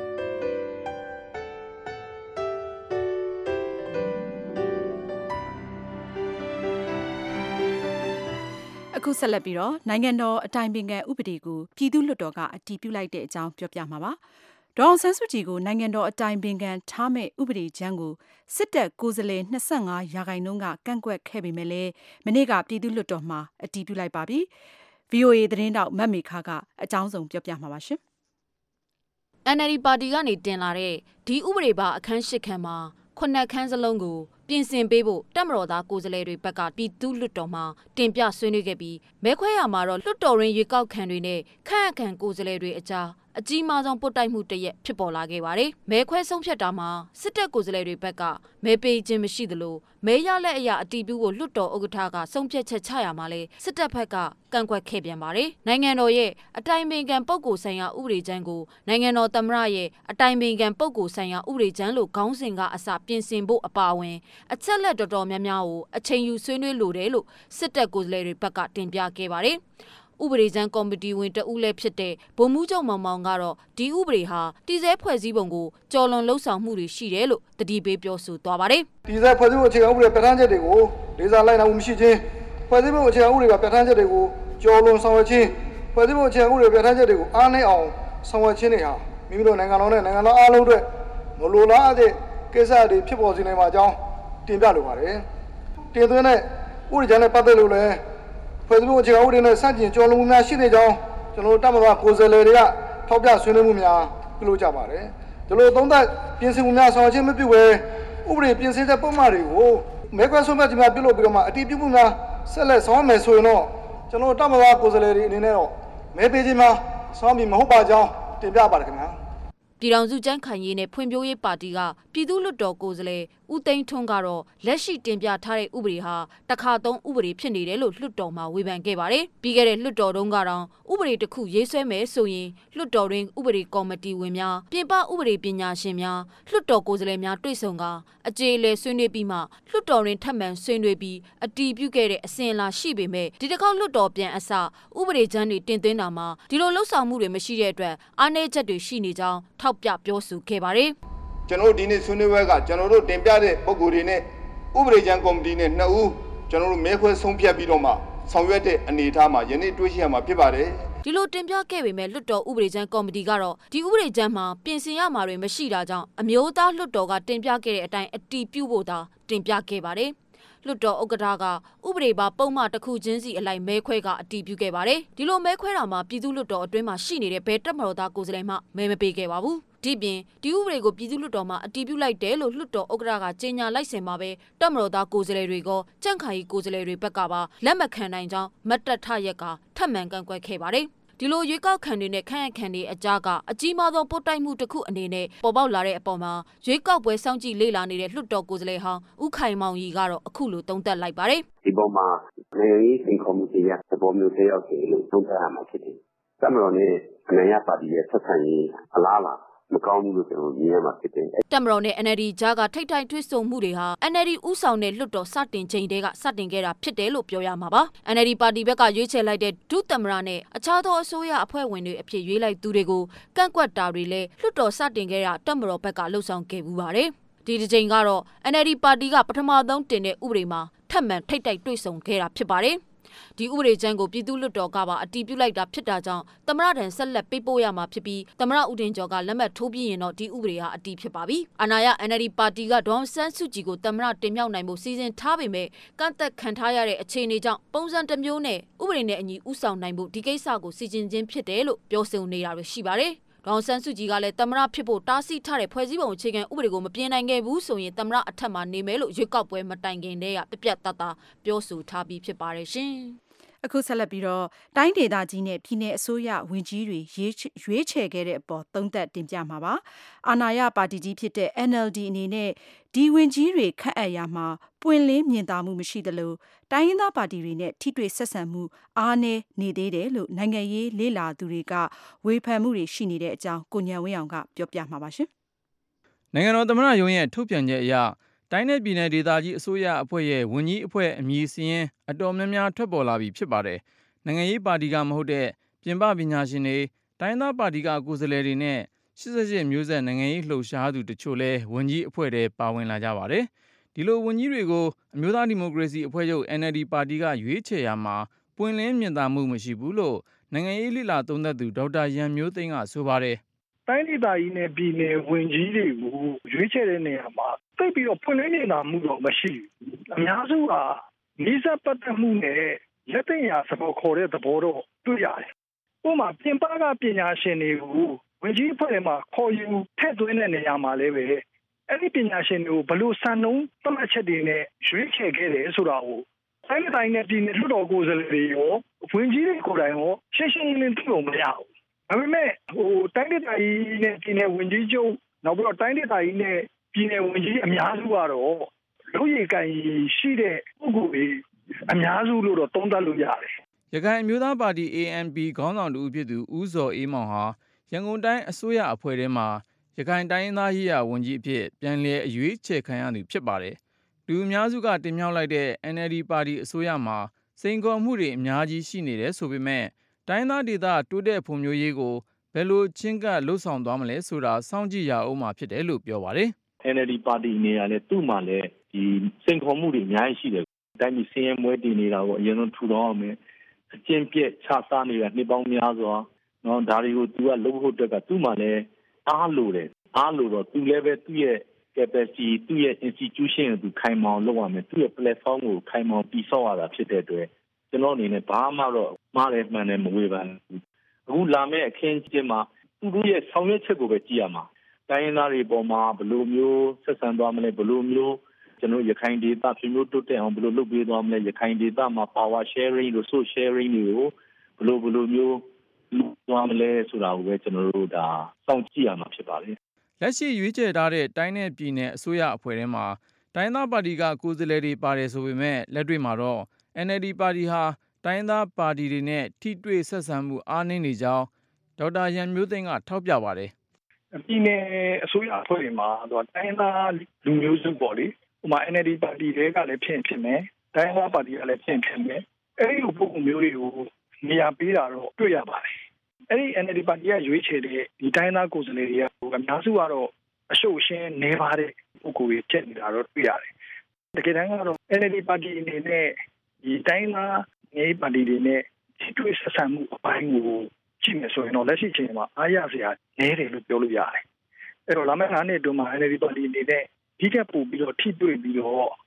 Speaker 2: ။အခုဆက်လက်ပြီးတော့နိုင်ငံတော်အတိုင်ပင်ခံဥပဒေကိုပြည်သူ့လွှတ်တော်ကအတည်ပြုလိုက်တဲ့အကြောင်းပြောပြမှာပါ။ဒေါအောင်ဆန်းစုကြည်ကိုနိုင်ငံတော်အတိုင်ပင်ခံထားမဲ့ဥပဒေကြမ်းကိုစစ်တပ်ကိုယ်စားလှယ်25%ကကန့်ကွက်ခဲ့ပေမဲ့လည်းမနေ့ကပြည်သူ့လွှတ်တော်မှာအတည်ပြုလိုက်ပါပြီ။ VOA သတင်းတောက်မတ်မေခကအကြောင်းစုံပြောပြမှာပါရှင်
Speaker 11: ။ NLD ပါတီကနေတင်လာတဲ့ဒီဥပဒေပါအခန်း8ခန်းမှာ9ခန်းစလုံးကိုပြင်ဆင်ပေးဖို့တပ်မတော်သားကိုယ်စားလှယ်တွေဘက်ကပြည်သူ့လွှတ်တော်မှာတင်ပြဆွေးနွေးခဲ့ပြီးမဲခွဲရမှာတော့လွှတ်တော်ရင်းရွေးကောက်ခံတွေနဲ့ခန့်အပ်ခံကိုယ်စားလှယ်တွေအကြားအကြီးမားဆုံးပုတ်တိုက်မှုတရက်ဖြစ်ပေါ်လာခဲ့ပါတယ်။မဲခွဲဆုံးဖြတ်တာမှာစစ်တပ်ကိုယ်စားလှယ်တွေဘက်ကမဲပေးခြင်းမရှိသလိုမဲရလက်အရာအတီးပြုကိုလွှတ်တော်ဥက္ကဋ္ဌကဆုံးဖြတ်ချက်ချရမှာလဲစစ်တပ်ဘက်ကကန့်ကွက်ခဲ့ပြန်ပါတယ်။နိုင်ငံတော်ရဲ့အတိုင်ပင်ခံပုဂ္ဂိုလ်ဆိုင်ရာဥပဒေကြမ်းကိုနိုင်ငံတော်သမ္မတရဲ့အတိုင်ပင်ခံပုဂ္ဂိုလ်ဆိုင်ရာဥပဒေကြမ်းလို့ခေါင်းစဉ်ကအစပြင်ဆင်ဖို့အပါအဝင်အချက်လက်တော်တော်များများကိုအချိန်ယူဆွေးနွေးလိုတယ်လို့စစ်တပ်ကိုယ်စားလှယ်တွေဘက်ကတင်ပြခဲ့ပါတယ်။ဥပဒေကြမ်းကော်မတီဝင်တဦးလည်းဖြစ်တဲ့ဗိုလ်မှူးချုပ်မောင်မောင်ကတော့ဒီဥပဒေဟာတည်ဆဲဖွဲ့စည်းပုံကိုကျော်လွန်လှုပ်ဆောင်မှုတွေရှိတယ်လို့တတိပေးပြောဆိုသွားပါတယ်
Speaker 9: ။တည်ဆဲဖွဲ့စည်းပုံအခြေခံဥပဒေပြဋ္ဌာန်းချက်တွေကိုလေးစားလိုက်နာမှုမရှိခြင်းဖွဲ့စည်းပုံအခြေခံဥပဒေကပြဋ္ဌာန်းချက်တွေကိုကျော်လွန်ဆောင်ရွက်ခြင်းဖွဲ့စည်းပုံအခြေခံဥပဒေပြဋ္ဌာန်းချက်တွေကိုအားနည်းအောင်ဆောင်ရွက်ခြင်းတွေဟာမိမိတို့နိုင်ငံတော်နဲ့နိုင်ငံတော်အားလုံးအတွက်မလိုလားတဲ့ကိစ္စတွေဖြစ်ပေါ်စေနိုင်မှာကြောင်းတင်ပြလိုပါတယ်။တင်သွင်းတဲ့ဥပဒေကြမ်းနဲ့ပတ်သက်လို့လည်းဖွဲ့စည်းပုံအခြေခံဥပဒေနဲ့စတင်ကျော်လွန်မှုများရှိနေကြောင်းကျွန်တော်တို့တပ်မတော်ကိုယ်စားလှယ်တွေကထောက်ပြဆွေးနွေးမှုများပြုလုပ်ကြပါတယ်။ဒီလိုသုံးသပ်ပြင်ဆင်မှုများဆောင်ရွက်ခြင်းမပြုဘဲဥပဒေပြင်ဆင်ချက်ပုံမှန်တွေကိုမဲခွဲဆုံးဖြတ်ခြင်းများပြုလုပ်ပြီးတော့မှအတည်ပြုမှုများဆက်လက်ဆောင်ရွက်မယ်ဆိုရင်တော့ကျွန်တော်တို့တပ်မတော်ကိုယ်စားလှယ်တွေအနေနဲ့တော့မဲပေးခြင်းများဆောင်ပြီးမဟုတ်ပါကြောင်းတင်ပြပါတယ်ခင်ဗျာ။
Speaker 11: ပြည်ထောင်စုကြမ်းခိုင်ရေးနဲ့ဖွံ့ဖြိုးရေးပါတီကပြည်သူ့လွှတ်တော်ကိုယ်စားလှယ်ဦးသိန်းထွန်းကတော့လက်ရှိတင်ပြထားတဲ့ဥပဒေဟာတခါသုံးဥပဒေဖြစ်နေတယ်လို့လွှတ်တော်မှာဝေဖန်ခဲ့ပါတယ်။ပြီးခဲ့တဲ့လွှတ်တော်တုန်းကတော့ဥပဒေတစ်ခုရေးဆွဲမယ်ဆိုရင်လွှတ်တော်တွင်ဥပဒေကော်မတီဝင်များပြင်ပဥပဒေပညာရှင်များလွှတ်တော်ကိုယ်စားလှယ်များတွေ့ဆုံကအကြေအလည်ဆွေးနွေးပြီးမှလွှတ်တော်တွင်ထပ်မံဆွေးနွေးပြီးအတည်ပြုခဲ့တဲ့အစဉ်အလာရှိပေမဲ့ဒီတစ်ခေါက်လွှတ်တော်ပြန်အစဥပဒေကြမ်းတွေတင်သွင်းတာမှာဒီလိုလှုပ်ဆောင်မှုတွေမရှိတဲ့အတွက်အားနည်းချက်တွေရှိနေကြောင်းထောက်ပြပြောဆိုခဲ့ပါတယ်
Speaker 9: ။ကျွန်တော်တို့ဒီနေ့ဆွေးနွေးပွဲကကျွန်တော်တို့တင်ပြတဲ့ပုံကိုယ်တွေနဲ့ဥပဒေကြမ်းကော်မတီနဲ့နှစ်ဦးကျွန်တော်တို့မဲခွဲဆုံးဖြတ်ပြီးတော့မှဆောင်ရွက်တဲ့အနေအထားမှာယနေ့တွေ့ရှိရမှာဖြစ်ပါတယ်
Speaker 11: ။ဒီလိုတင်ပြခဲ့ပေမဲ့လွှတ်တော်ဥပဒေကြမ်းကော်မတီကတော့ဒီဥပဒေကြမ်းမှာပြင်ဆင်ရမှာတွေမရှိတာကြောင့်အမျိုးသားလွှတ်တော်ကတင်ပြခဲ့တဲ့အတိုင်းအတည်ပြုဖို့သာတင်ပြခဲ့ပါတယ်။လွှတ်တော်ဥက္ကဋ္ဌကဥပဒေပါပုံမှန်တစ်ခုချင်းစီအလိုက်မဲခွဲကအတည်ပြုခဲ့ပါတယ်ဒီလိုမဲခွဲတာမှာပြည်သူ့လွှတ်တော်အတွင်းမှာရှိနေတဲ့ဘယ်တပ်မတော်သားကိုယ်စားလှယ်မှမဲမပေးခဲ့ပါဘူးဒီပြင်ဒီဥပဒေကိုပြည်သူ့လွှတ်တော်မှာအတည်ပြုလိုက်တယ်လို့လွှတ်တော်ဥက္ကဋ္ဌကကြေညာလိုက်စင်မှာပဲတပ်မတော်သားကိုယ်စားလှယ်တွေကကြန့်ခိုင်ကိုယ်စားလှယ်တွေဘက်ကပါလက်မခံနိုင်ကြောင်းမတ်တပ်ထရက်ကထပ်မံကန့်ကွက်ခဲ့ပါတယ်ဒီလိုရွေးကောက်ခံတွေနဲ့ခန့်အပ်ခံတွေအကြားကအကြီးမားဆုံးပုတ်တိုက်မှုတစ်ခုအနေနဲ့ပေါ်ပေါက်လာတဲ့အပေါ်မှာရွေးကောက်ပွဲစောင့်ကြည့်လေ့လာနေတဲ့လွှတ်တော်ကိုယ်စားလှယ်ဟောင်းဦးခိုင်မောင်ကြီးကတော့အခုလိုသုံးသပ်လိုက်ပါတယ်
Speaker 12: ဒီပေါ်မှာနိုင်ငံရေးစင်ကော်မတီရဲ့သဘောမျိုးတစ်ယောက်စီလို့သုံးသပ်ရမှာဖြစ်တယ်။တပ်မတော်နဲ့နိုင်ငံပါတီရဲ့ဆက်ဆံရေးအလားအလာမကောင်းဘူးလို့ကျွန်တော်မြင်ရမှာဖြစ်တယ်
Speaker 11: ။တပ်မတော်နဲ့ NLD ကြားကထိတ်ထိုက်ထွေးဆုံမှုတွေဟာ NLD ဥဆောင်တဲ့လွှတ်တော်စတင်ချိန်တည်းကစတင်ခဲ့တာဖြစ်တယ်လို့ပြောရမှာပါ။ NLD ပါတီဘက်ကရွေးချယ်လိုက်တဲ့ဒုသမ္မတနဲ့အခြားသောအစိုးရအဖွဲ့ဝင်တွေအဖြစ်ရွေးလိုက်သူတွေကိုကန့်ကွက်တာတွေလည်းလွှတ်တော်စတင်ခဲ့တာတပ်မတော်ဘက်ကလှုံ့ဆော်ခဲ့မှုပါတယ်။ဒီတစ်ချိန်ကတော့ NLD ပါတီကပထမဆုံးတင်တဲ့ဥပဒေမှာထပ်မံထိတ်တိုက်တွေ့ဆုံခဲ့တာဖြစ်ပါတယ်။ဒီဥပဒေကြမ်းကိုပြည်သူ့လွှတ်တော်ကပါအတည်ပြုလိုက်တာဖြစ်တာကြောင့်သမ္မတထံဆက်လက်ပေးပို့ရမှာဖြစ်ပြီးသမ္မတဦးတင်ကျော်ကလက်မှတ်ထိုးပြီးရင်တော့ဒီဥပဒေဟာအတည်ဖြစ်ပါပြီ။အာဏာရ NLD ပါတီကဒေါ်အောင်ဆန်းစုကြည်ကိုသမ္မတတင်မြှောက်နိုင်မှုစီစဉ်ထားပေမဲ့ကန့်သက်ခံထားရတဲ့အခြေအနေကြောင့်ပုံစံတစ်မျိုးနဲ့ဥပဒေနဲ့အညီဥဆောင်နိုင်မှုဒီကိစ္စကိုစီစဉ်ခြင်းဖြစ်တယ်လို့ပြောဆိုနေတာတွေရှိပါတယ်။ဒေါ်အောင်ဆန်းစုကြည်ကလည်းသမ္မတဖြစ်ဖို့တားဆီးထားတဲ့ဖွဲ့စည်းပုံအခြေခံဥပဒေကိုမပြင်နိုင်ခဲ့ဘူးဆိုရင်သမ္မတအထက်မှာနေမယ်လို့ရွေးကောက်ပွဲမတိုင်ခင်တည်းကပြတ်သားသားပြောဆိုထားပြီးဖြစ်ပါတယ်ရှင်
Speaker 2: ။အခုဆက်လက်ပြီးတော့တိုင်းဒေသကြီးနဲ့ပြည်내အစိုးရဝန်ကြီးတွေရွေးချယ်ခဲ့တဲ့အပေါ်သုံးသပ်တင်ပြမှာပါ။အာဏာရပါတီကြီးဖြစ်တဲ့ NLD အနေနဲ့ဒီဝန်ကြီးတွေခန့်အပ်ရာမှာပွင့်လင်းမြင်သာမှုမရှိသလိုတိုင်းရင်းသားပါတီတွေနဲ့ထိတွေ့ဆက်ဆံမှုအားနည်းနေသေးတယ်လို့နိုင်ငံရေးလေ့လာသူတွေကဝေဖန်မှုတွေရှိနေတဲ့အကြောင်းကိုဉာဏ်ဝင်းအောင်ကပြောပြမှာပါရှင်
Speaker 13: ။နိုင်ငံတော်သမ္မတရုံးရဲ့ထုတ်ပြန်ချက်အရတိုင်းနဲ့ပြည်내ဒေသကြီးအစိုးရအဖွဲ့ရဲ့ဝန်ကြီးအဖွဲ့အမည်စာရင်းအတော်များများထွက်ပေါ်လာပြီဖြစ်ပါတယ်။နိုင်ငံရေးပါတီကမဟုတ်တဲ့ပြင်ပပညာရှင်တွေတိုင်းသားပါတီကကိုယ်စားလှယ်တွေနဲ့88မျိုးဆက်နိုင်ငံရေးလှုပ်ရှားသူတချို့လဲဝန်ကြီးအဖွဲ့ထဲပါဝင်လာကြပါတယ်။ဒီလိုဝန်ကြီးတွေကိုအမျိုးသားဒီမိုကရေစီအဖွဲ့ချုပ် NLD ပါတီကရွေးချယ်ရမှာပွင့်လင်းမြင်သာမှုမရှိဘူးလို့နိုင်ငံရေးလှိလာသုံးသပ်သူဒေါက်တာရန်မျိုးသိန်းကဆိုပါတယ်
Speaker 14: ။တိုင်းဒေသကြီးနဲ့ပြည်내ဝန်ကြီးတွေကိုရွေးချယ်တဲ့နေရာမှာသိပြီးတော့ဖွင့်လင်းနေတာမှုတော့မရှိဘူး။အများစုကလိစပ်ပတ်သက်မှုနဲ့လက်သိညာစပေါ်ခေါ်တဲ့သဘောတော့တွေ့ရတယ်။ဥပမာပြင်ပကပညာရှင်တွေကိုဝန်ကြီးအဖွဲ့မှာခေါ်ယူထည့်သွင်းတဲ့နေရာမှာလည်းပဲအဲ့ဒီပညာရှင်တွေကိုဘလို့စံနှုန်းသတ်မှတ်ချက်တွေနဲ့ရွေးချယ်ခဲ့တယ်ဆိုတာကိုတိုင်းတိုင်းနဲ့ပြည်내လွှတ်တော်ကိုယ်စားလှယ်တွေရောဝန်ကြီးတွေကိုယ်တိုင်ရောရှင်းရှင်းလင်းလင်းသိလို့မရဘူး။ဒါပေမဲ့တိုင်းဒေသကြီးနဲ့ပြည်내ဝန်ကြီးချုပ်နောက်ပြီးတော့တိုင်းဒေသကြီးနဲ့ပြည်내ဝန်ကြီးအများစုကတော့လူရည်ကန်ရှိတဲ့ပုဂ္ဂိုလ်တွေအများစုလို့တော့သုံးသပ်လို့ရတယ်
Speaker 13: ။ရခိုင်အမျိုးသားပါတီ ANP ခေါင်းဆောင်တူဖြစ်သူဦးဇော်အေးမောင်ဟာရန်ကုန်တိုင်းအစိုးရအဖွဲ့ထဲမှာရခိုင်တိုင်းရင်းသားရေးရာဝန်ကြီးအဖြစ်ပြန်လည်အရွေးချယ်ခံရသူဖြစ်ပါတယ်။လူအများစုကတင်မြှောက်လိုက်တဲ့ NLD ပါတီအစိုးရမှာစိန်ခေါ်မှုတွေအများကြီးရှိနေတယ်ဆိုပေမဲ့တိုင်းသားဒေသတိုးတက်ဖွံ့ဖြိုးရေးကိုဘယ်လိုချင်းကပ်လှုပ်ဆောင်သွားမလဲဆိုတာစောင့်ကြည့်ရအောင်မှာဖြစ်တယ်လို့ပြောပါတယ်
Speaker 15: ။ NLD ပါတီနေရာလဲသူ့မှာလဲဒီစိန်ခေါ်မှုတွေအများကြီးရှိတယ်။တိုင်းပြည်စင်းရဲမွဲတည်နေတာကိုအရင်ဆုံးထူထောင်အောင်မယ်။အကျင့်ပြက်ခြစားနေတာနှစ်ပေါင်းများစွာနော်ဒါတွေကိုသူကလုပ်ဖို့အတွက်ကသူ့မှာလဲအားလိုတယ်။အားလိုတော့သူလည်းပဲသူ့ရဲ့ capacity သူ့ရဲ့ institution ကိုသူခိုင်မာအောင်လုပ်ရမယ်။သူ့ရဲ့ platform ကိုခိုင်မာအောင်တည်ဆောက်ရတာဖြစ်တဲ့အတွက်ကျွန်တော်အနေနဲ့ဘာမှတော့မှားတယ်မှန်တယ်မဝေဖန်ဘူး။အခုလာမယ့်အခင်းကျင်းမှာသူတို့ရဲ့ဆောင်ရွက်ချက်ကိုပဲကြည့်ရမှာ။တိုင်းရင်းသားတွေပေါ်မှာဘယ်လိုမျိုးဆက်ဆံသွားမလဲဘယ်လိုမျိုးကျွန်တော်ရခိုင်ဒေသပြည်မျိုးတိုးတက်အောင်ဘယ်လိုလုပ်ပေးသွားမလဲရခိုင်ဒေသမှာ power sharing resource sharing တွေကိုဘယ်လိုမျိုးလုပ်သွားမလဲဆိုတာကိုပဲကျွန်တော်တို့ဒါစောင့်ကြည့်ရမှာဖြစ်ပါတယ်
Speaker 13: ။လက်ရှိရွေးချယ်ထားတဲ့တိုင်းနဲ့ပြည်내အစိုးရအဖွဲ့ထဲမှာတိုင်းသားပါတီကကိုယ်စားလှယ်တွေပါတယ်ဆိုပေမဲ့လက်တွေ့မှာတော့ NLD ပါတီဟာတိုင်းသားပါတီတွေနဲ့ထိတွေ့ဆက်ဆံမှုအားနည်းနေကြောင်းဒေါက်တာရန်မျိုးသိန်းကထောက်ပြပါတယ်
Speaker 14: ။ပြည်내အစိုးရအဖွဲ့တွေမှာတိုင်းသားလူမျိုးစုပေါ့လေဥပမာ NLD ပါတီတွေကလည်းဖြစ်မယ်တိုင်းသားပါတီကလည်းဖြစ်မယ်အဲ့ဒီလိုပုံမျိုးတွေကိုနေရာပေးတာတော့တွေ့ရပါတယ်အဲ့ဒီ NLD ပါတီကရွေးချယ်တဲ့ဒီတိုင်းသားကိုယ်စားလှယ်တွေကအများစုကတော့အရှုပ်အရှင်းနေပါတဲ့ပုံကိုယ်ချက်နေတာတော့တွေ့ရတယ်တကယ်တမ်းကတော့ NLD ပါတီအနေနဲ့ဒီတိုင်းသားနေပါတီတွေနဲ့ထိတွေ့ဆက်ဆံမှုအပိုင်းကိုကြည့်မယ်ဆိုရင်တော့လက်ရှိအချိန်မှာအားရစရာနည်းတယ်လို့ပြောလို့ရတယ်အဲ့တော့လာမယ့်9နှစ်အတွင်းမှာ NLD ပါတီအနေနဲ့ဒီကပို့ပြီးတော့ထိတွေ့ပြီးတော့ဆ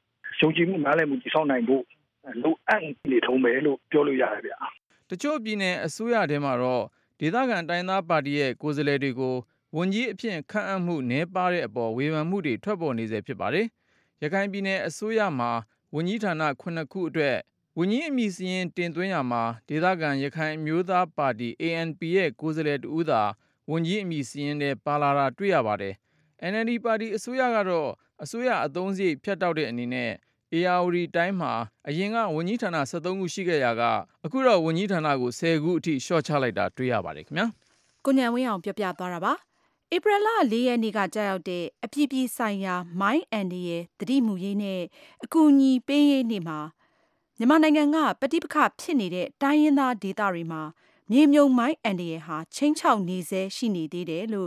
Speaker 14: ယုံကြည်မှုနားလည်မှုတည်ဆောက်နိုင်ဖို့လိုအပ်နေထုံးပဲလို့ပြောလို့ရတယ်ဗျာ
Speaker 13: တချို့ပြည်နယ်အစိုးရထဲမှာတော့ဒေသခံတိုင်းသားပါတီရဲ့ကိုယ်စားလှယ်တွေကိုဝန်ကြီးအဖြစ်ခန့်အပ်မှုနည်းပါးတဲ့အပေါ်ဝေဖန်မှုတွေထွက်ပေါ်နေစေဖြစ်ပါတယ်ရခိုင်ပြည်နယ်အစိုးရမှာဝန်ကြီးဌာန9ခုအတွက်ဝန်ကြီးအမည်စာရင်းတင်သွင်းရမှာဒေသခံရခိုင်မျိုးသားပါတီ ANP ရဲ့ကိုယ်စားလှယ်တဦးသာဝန်ကြီးအမည်စာရင်းထဲပါလာတာတွေ့ရပါတယ်။ NLD ပါတီအစိုးရကတော့အစိုးရအသုံးစရိတ်ဖြတ်တောက်တဲ့အနေနဲ့ဧရာဝတီတိုင်းမှာအရင်ကဝန်ကြီးဌာန73ခုရှိခဲ့ရာကအခုတော့ဝန်ကြီးဌာနကို10ခုအထိလျှော့ချလိုက်တာတွေ့ရပါတယ်ခင်ဗျာ
Speaker 2: ။ကိုဉာဏ်ဝင်းအောင်ပြောပြသွားတာပါ။ဧပြီလ4ရက်နေ့ကကြာရောက်တဲ့အပြည်ပြည်ဆိုင်ရာမိုင်းအန်ဒီရဲ့သတိမူရေးနဲ့အကူအညီပေးရေးနေ့မှာမြန်မာနိုင်ငံကပဋိပက္ခဖြစ်နေတဲ့တိုင်းရင်းသားဒေသတွေမှာမြေမြုံမိုင်းအန်ဒီရဲ့ဟာချင်းချောက်နေဆဲရှိနေသေးတယ်လို့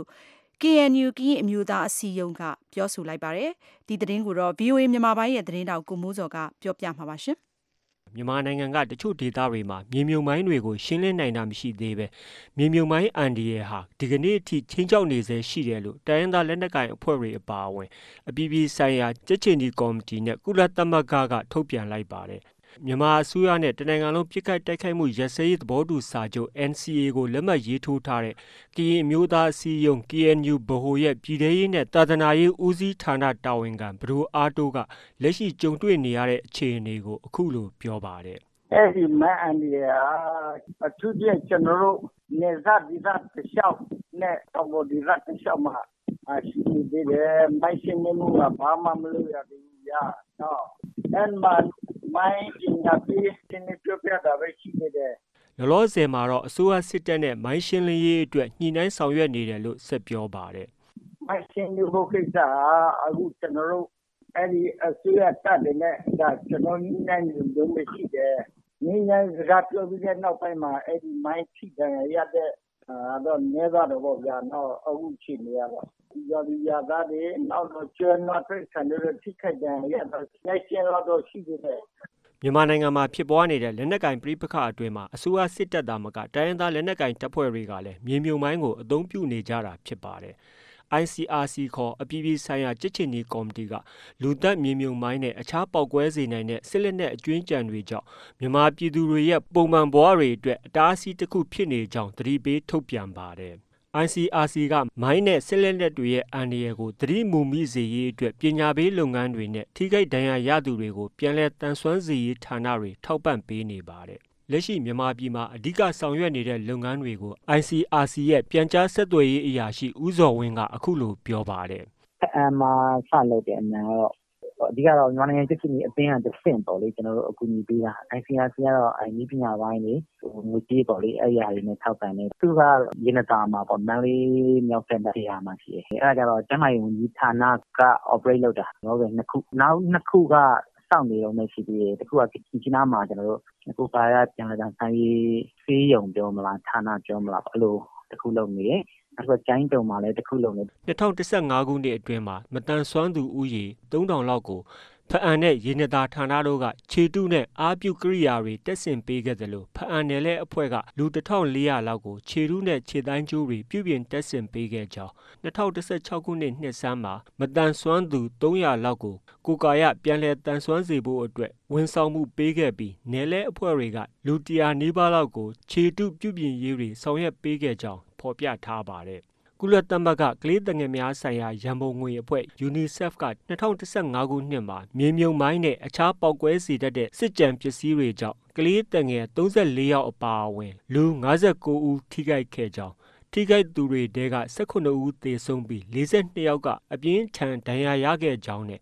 Speaker 2: KNU ကရင်အမျိုးသားအစည်းအရုံးကပြောဆိုလိုက်ပါတယ်။ဒီသတင်းကိုတော့ VOA မြန်မာပိုင်းရဲ့သတင်းတောက်ကိုမိုးစော်ကပြောပြမှာပါရှင်
Speaker 16: ။မြန်မာနိုင်ငံကတချို့ဒေသတွေမှာမြေမြုံမိုင်းတွေကိုရှင်းလင်းနိုင်တာမရှိသေးပဲမြေမြုံမိုင်းအန်ဒီရဲ့ဟာဒီကနေ့အထိချင်းချောက်နေဆဲရှိတယ်လို့တိုင်းရင်းသားလက်နက်ကိုင်အဖွဲ့တွေအပါအဝင်အပြည်ပြည်ဆိုင်ရာကြက်ချင်ဒီကော်မတီနဲ့ကုလသမဂ္ဂကထုတ်ပြန်လိုက်ပါတယ်။မြန်မာအစိုးရနဲ့တနိုင်ငံလုံးပြစ်ခတ်တိုက်ခိုက်မှုရစဲရေးသဘောတူစာချုပ် NCA ကိုလက်မှတ်ရေးထိုးထားတဲ့ကရင်အမျိုးသားအစည်းအရုံး KNU ဗဟိုရဲ့ပြည်ထရေးနဲ့သာသနာရေးဦးစီးဌာနတာဝန်ခံဘဒိုအားတိုးကလက်ရှိကြုံတွေ့နေရတဲ့အခြေအနေကိုအခုလိုပြောပါတယ်
Speaker 17: ။အဲဒီမိုင်းအန်ဒီအထူးဖြင့်ကျွန်တော်တို့နေဇတ်ဒီဇတ်တလျှောက်နဲ့တော့ဘောဒီဇတ်တလျှောက်မှာရှိနေသေးတယ်။မိုင်းရှင်းနေမှုကဘာမှမလုပ်ရသေးဘူး။နော်။မိုင်းကျင်ညာပြီးတင်းနေပြတာပဲရှိနေတယ်
Speaker 16: ။လောလောဆယ်မှာတော့အစိုးရစစ်တပ်နဲ့မိုင်းရှင်းလင်းရေးအတွက်ညှိနှိုင်းဆောင်ရွက်နေတယ်လို့ဆက်ပြောပါတယ်
Speaker 17: ။မိုင်းရှင်းရေးဖို့ကိစ္စအခုကျွန်တော်တို့အဲဒီအစိုးရတပ်တွေနဲ့ကျွန်တော်ညှိနှိုင်းနေလို့မရှိတယ်။ညှိနှိုင်းစကားပြောပြီးတဲ့နောက်ပိုင်းမှာအဲဒီမိုင်းထိတယ်ရတဲ့တော့နေသွားတော့ဗျာတော့အခုချိန်နေရတော့ရသားတွေနောက်တော့ကျွမ်းတော့ထိခံရထိခိုက်တယ်ရတော့ရိုက်ကျတော့ရှိသေးတယ်
Speaker 16: မြန်မာနိုင်ငံမှာဖြစ်ပွားနေတဲ့လက်နက်ကိုင်ပဋိပက္ခအတွင်းမှာအစိုးရစစ်တပ်သားမကတိုင်းရင်းသားလက်နက်ကိုင်တပ်ဖွဲ့တွေကလည်းမြေမြုံမိုင်းကိုအသုံးပြုနေကြတာဖြစ်ပါတယ်။ ICRC ခေါ်အပြည်ပြည်ဆိုင်ရာကြက်ချင်ဒီကော်မတီကလူသက်မြေမြုံမိုင်းနဲ့အခြားပေါက်ကွဲစေနိုင်တဲ့စစ်လက်နက်အကျွင်းကြံတွေကြောင့်မြန်မာပြည်သူတွေရဲ့ပုံမှန်ဘဝတွေအတွက်အတားအဆီးတစ်ခုဖြစ်နေကြောင်းသတိပေးထုတ်ပြန်ပါတယ်။ ICRC ကမိုင်းနဲ့စစ်လက်နက်တွေရဲ့အန္တရာယ်ကိုသတိမူမိစေရေးအတွက်ပညာပေးလုပ်ငန်းတွေနဲ့ထိခိုက်ဒဏ်ရာရသူတွေကိုပြန်လည်တန်ဆွမ်းစေရေးဌာနတွေထောက်ပံ့ပေးနေပါတယ်။လက်ရှိမြန်မာပြည်မှာအဓိကဆောင်ရွက်နေတဲ့လုပ်ငန်းတွေကို ICRC ရဲ့ပြန်ကြားဆက်သွယ်ရေးအရာရှိဦးဇော်ဝင်းကအခုလိုပြောပါတယ်
Speaker 18: ။မှာစလုပ်တဲ့အမှန်တော့အဓိကတော့မြန်မာနိုင်ငံစစ်စစ်အသင်းကတစ်ဆင့်ပေါ့လေကျွန်တော်တို့အကူအညီပေးတာ ICRC ကတော့နည်းပညာပိုင်းတွေငွေကြေးပေါ့လေအဲ့ဒီအရာတွေနဲ့ထောက်ပံ့နေသူကရင်းတာမှာပေါ့မန်လေးမြောက်ဖက်တဲ့နေရာမှာရှိတယ်အဲ့ဒါကြတော့ကျန်းမာရေးဝန်ကြီးဌာနက operate လုပ်တာတော့ပဲနှစ်ခုနောက်နှစ်ခုကစောင့်နေတော့မရှိသေးတယ်တခုကဒီနားမှာကျွန်တော်တို့အခုပါရပြန်လာတဲ့ဆိုင်ရေးဖေးရုံပြောမလားဌာနပြောမလားအဲ့လိုတခုလုပ်နေတယ်အခုကျိုင်းတုံမှာလည်းတစ်ခုလုံးနဲ့
Speaker 16: 2015ခုနှစ်အတွင်းမှာမတန်ဆွမ်းသူဦးရေ3000လောက်ကိုဖအံနဲ့ရေနတာဌာနတို့ကခြေတုနဲ့အားပြုကိရိယာတွေတက်ဆင်ပေးခဲ့တယ်လို့ဖအံနယ်လဲအဖွဲ့ကလူ1400လောက်ကိုခြေတုနဲ့ခြေတိုင်းကျိုးတွေပြုပြင်တက်ဆင်ပေးခဲ့ကြောင်း2016ခုနှစ်နှစ်ဆန်းမှာမတန်ဆွမ်းသူ300လောက်ကိုကိုကာယပြန်လည်တန်ဆွမ်းစေဖို့အတွက်ဝန်ဆောင်မှုပေးခဲ့ပြီးနယ်လဲအဖွဲ့တွေကလူ100နီးပါးလောက်ကိုခြေတုပြုပြင်ရေးတွေဆောင်ရွက်ပေးခဲ့ကြောင်းဖော်ပြထားပါတယ်။ကုလသမဂ္ဂကလေးငယ်များဆိုင်ရာရန်ပုံငွေအဖွဲ့ UNICEF က2015ခုနှစ်မှာမြေမြုံမိုင်းနဲ့အခြားပေါက်ကွဲစေတတ်တဲ့စစ်ကြံပစ္စည်းတွေကြောင့်ကလေးငယ်34ယောက်အပါအဝင်လူ59ဦးထိခိုက်ခဲ့ကြောင်းထိခိုက်သူတွေထဲက18ဦးသေဆုံးပြီး42ယောက်ကအပြင်းထန်ဒဏ်ရာရခဲ့ကြောင်းနဲ့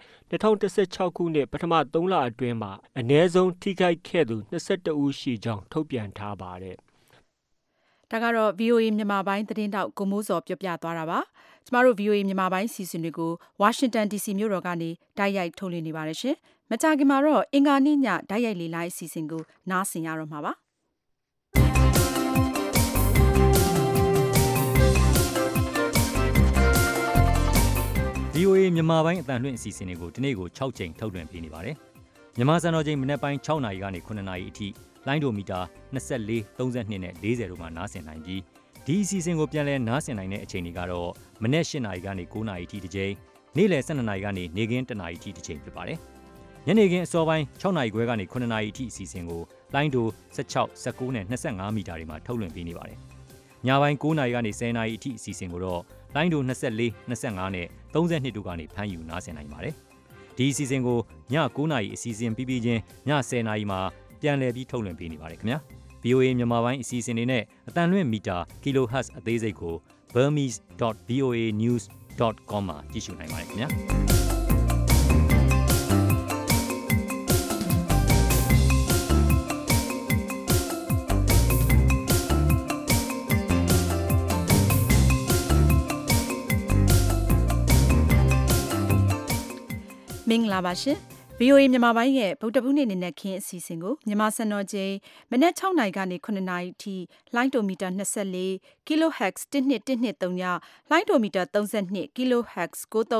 Speaker 16: 2016ခုနှစ်ပထမ3လအတွင်းမှာအနည်းဆုံးထိခိုက်ခဲ့သူ22ဦးရှိကြောင်းထုတ်ပြန်ထားပါတယ်
Speaker 2: ဒါကတော့ VOA မြန်မာပိုင်းသတင်းတောက်ကိုမိုးစော်ပြောပြသွားတာပါကျမတို့ VOA မြန်မာပိုင်းစီစဉ်တွေကို Washington DC မြို့တော်ကနေတိုက်ရိုက်ထုတ်လွှင့်နေပါတယ်ရှင်မကြာခင်မှာတော့အင်္ဂါနေ့ညတိုက်ရိုက်လေလိုင်းအစီအစဉ်ကိုနားဆင်ရတော့မှာပါ
Speaker 19: VOA မြန်မာပိုင်းအသံလွှင့်အစီအစဉ်တွေကိုဒီနေ့ကို6ချိန်ထုတ်လွှင့်ပေးနေပါတယ်မြန်မာစံတော်ချိန်မနက်ပိုင်း6နာရီကနေ9နာရီအထိလိုင်းဒိုမီတာ24 32နဲ့40တို့မှာနားဆင်နိုင်ပြီးဒီအစီအစဉ်ကိုပြန်လည်နားဆင်နိုင်တဲ့အချိန်တွေကတော့မနက်8နာရီကနေ9နာရီအထိတစ်ချိန်နေ့လယ်12နာရီကနေနေ့ခင်း1နာရီအထိတစ်ချိန်ဖြစ်ပါတယ်ညနေခင်းအစောပိုင်း6နာရီခွဲကနေ9နာရီအထိအစီအစဉ်ကိုလိုင်းဒို16 19နဲ့25မီတာတွေမှာထုတ်လွှင့်ပေးနေပါတယ်။ညပိုင်း9နာရီကနေ10နာရီအထိအစီအစဉ်ကိုတော့လိုင်းဒို24 25နဲ့32တို့ကနေဖမ်းယူနားဆင်နိုင်ပါတယ်။ဒီအစီအစဉ်ကိုည9နာရီအစီအစဉ်ပြီးပြီးချင်းည10နာရီမှာပြန်လည်ပြီးထုတ်လွှင့်ပေးနေပါတယ်ခင်ဗျာ။ VOA မြန်မာပိုင်းအစီအစဉ်တွေနဲ့အတန်လွင့်မီတာ kilohertz အသေးစိတ်ကို burmese.voanews.com မှာကြည့်ရှုနိုင်ပါတယ်ခင်ဗျာ။
Speaker 2: မင်္ဂလာပါရှင် VOA မြန်မာပိုင်းရဲ့ဗုဒ္ဓဘုနေ့နေ့ခင်းအစီအစဉ်ကိုမြန်မာစံတော်ချိန်မနက်6နာရီကနေ9နာရီအထိလိုင်းဒိုမီတာ24 kHz 1213ညလိုင်းဒိုမီတာ32 kHz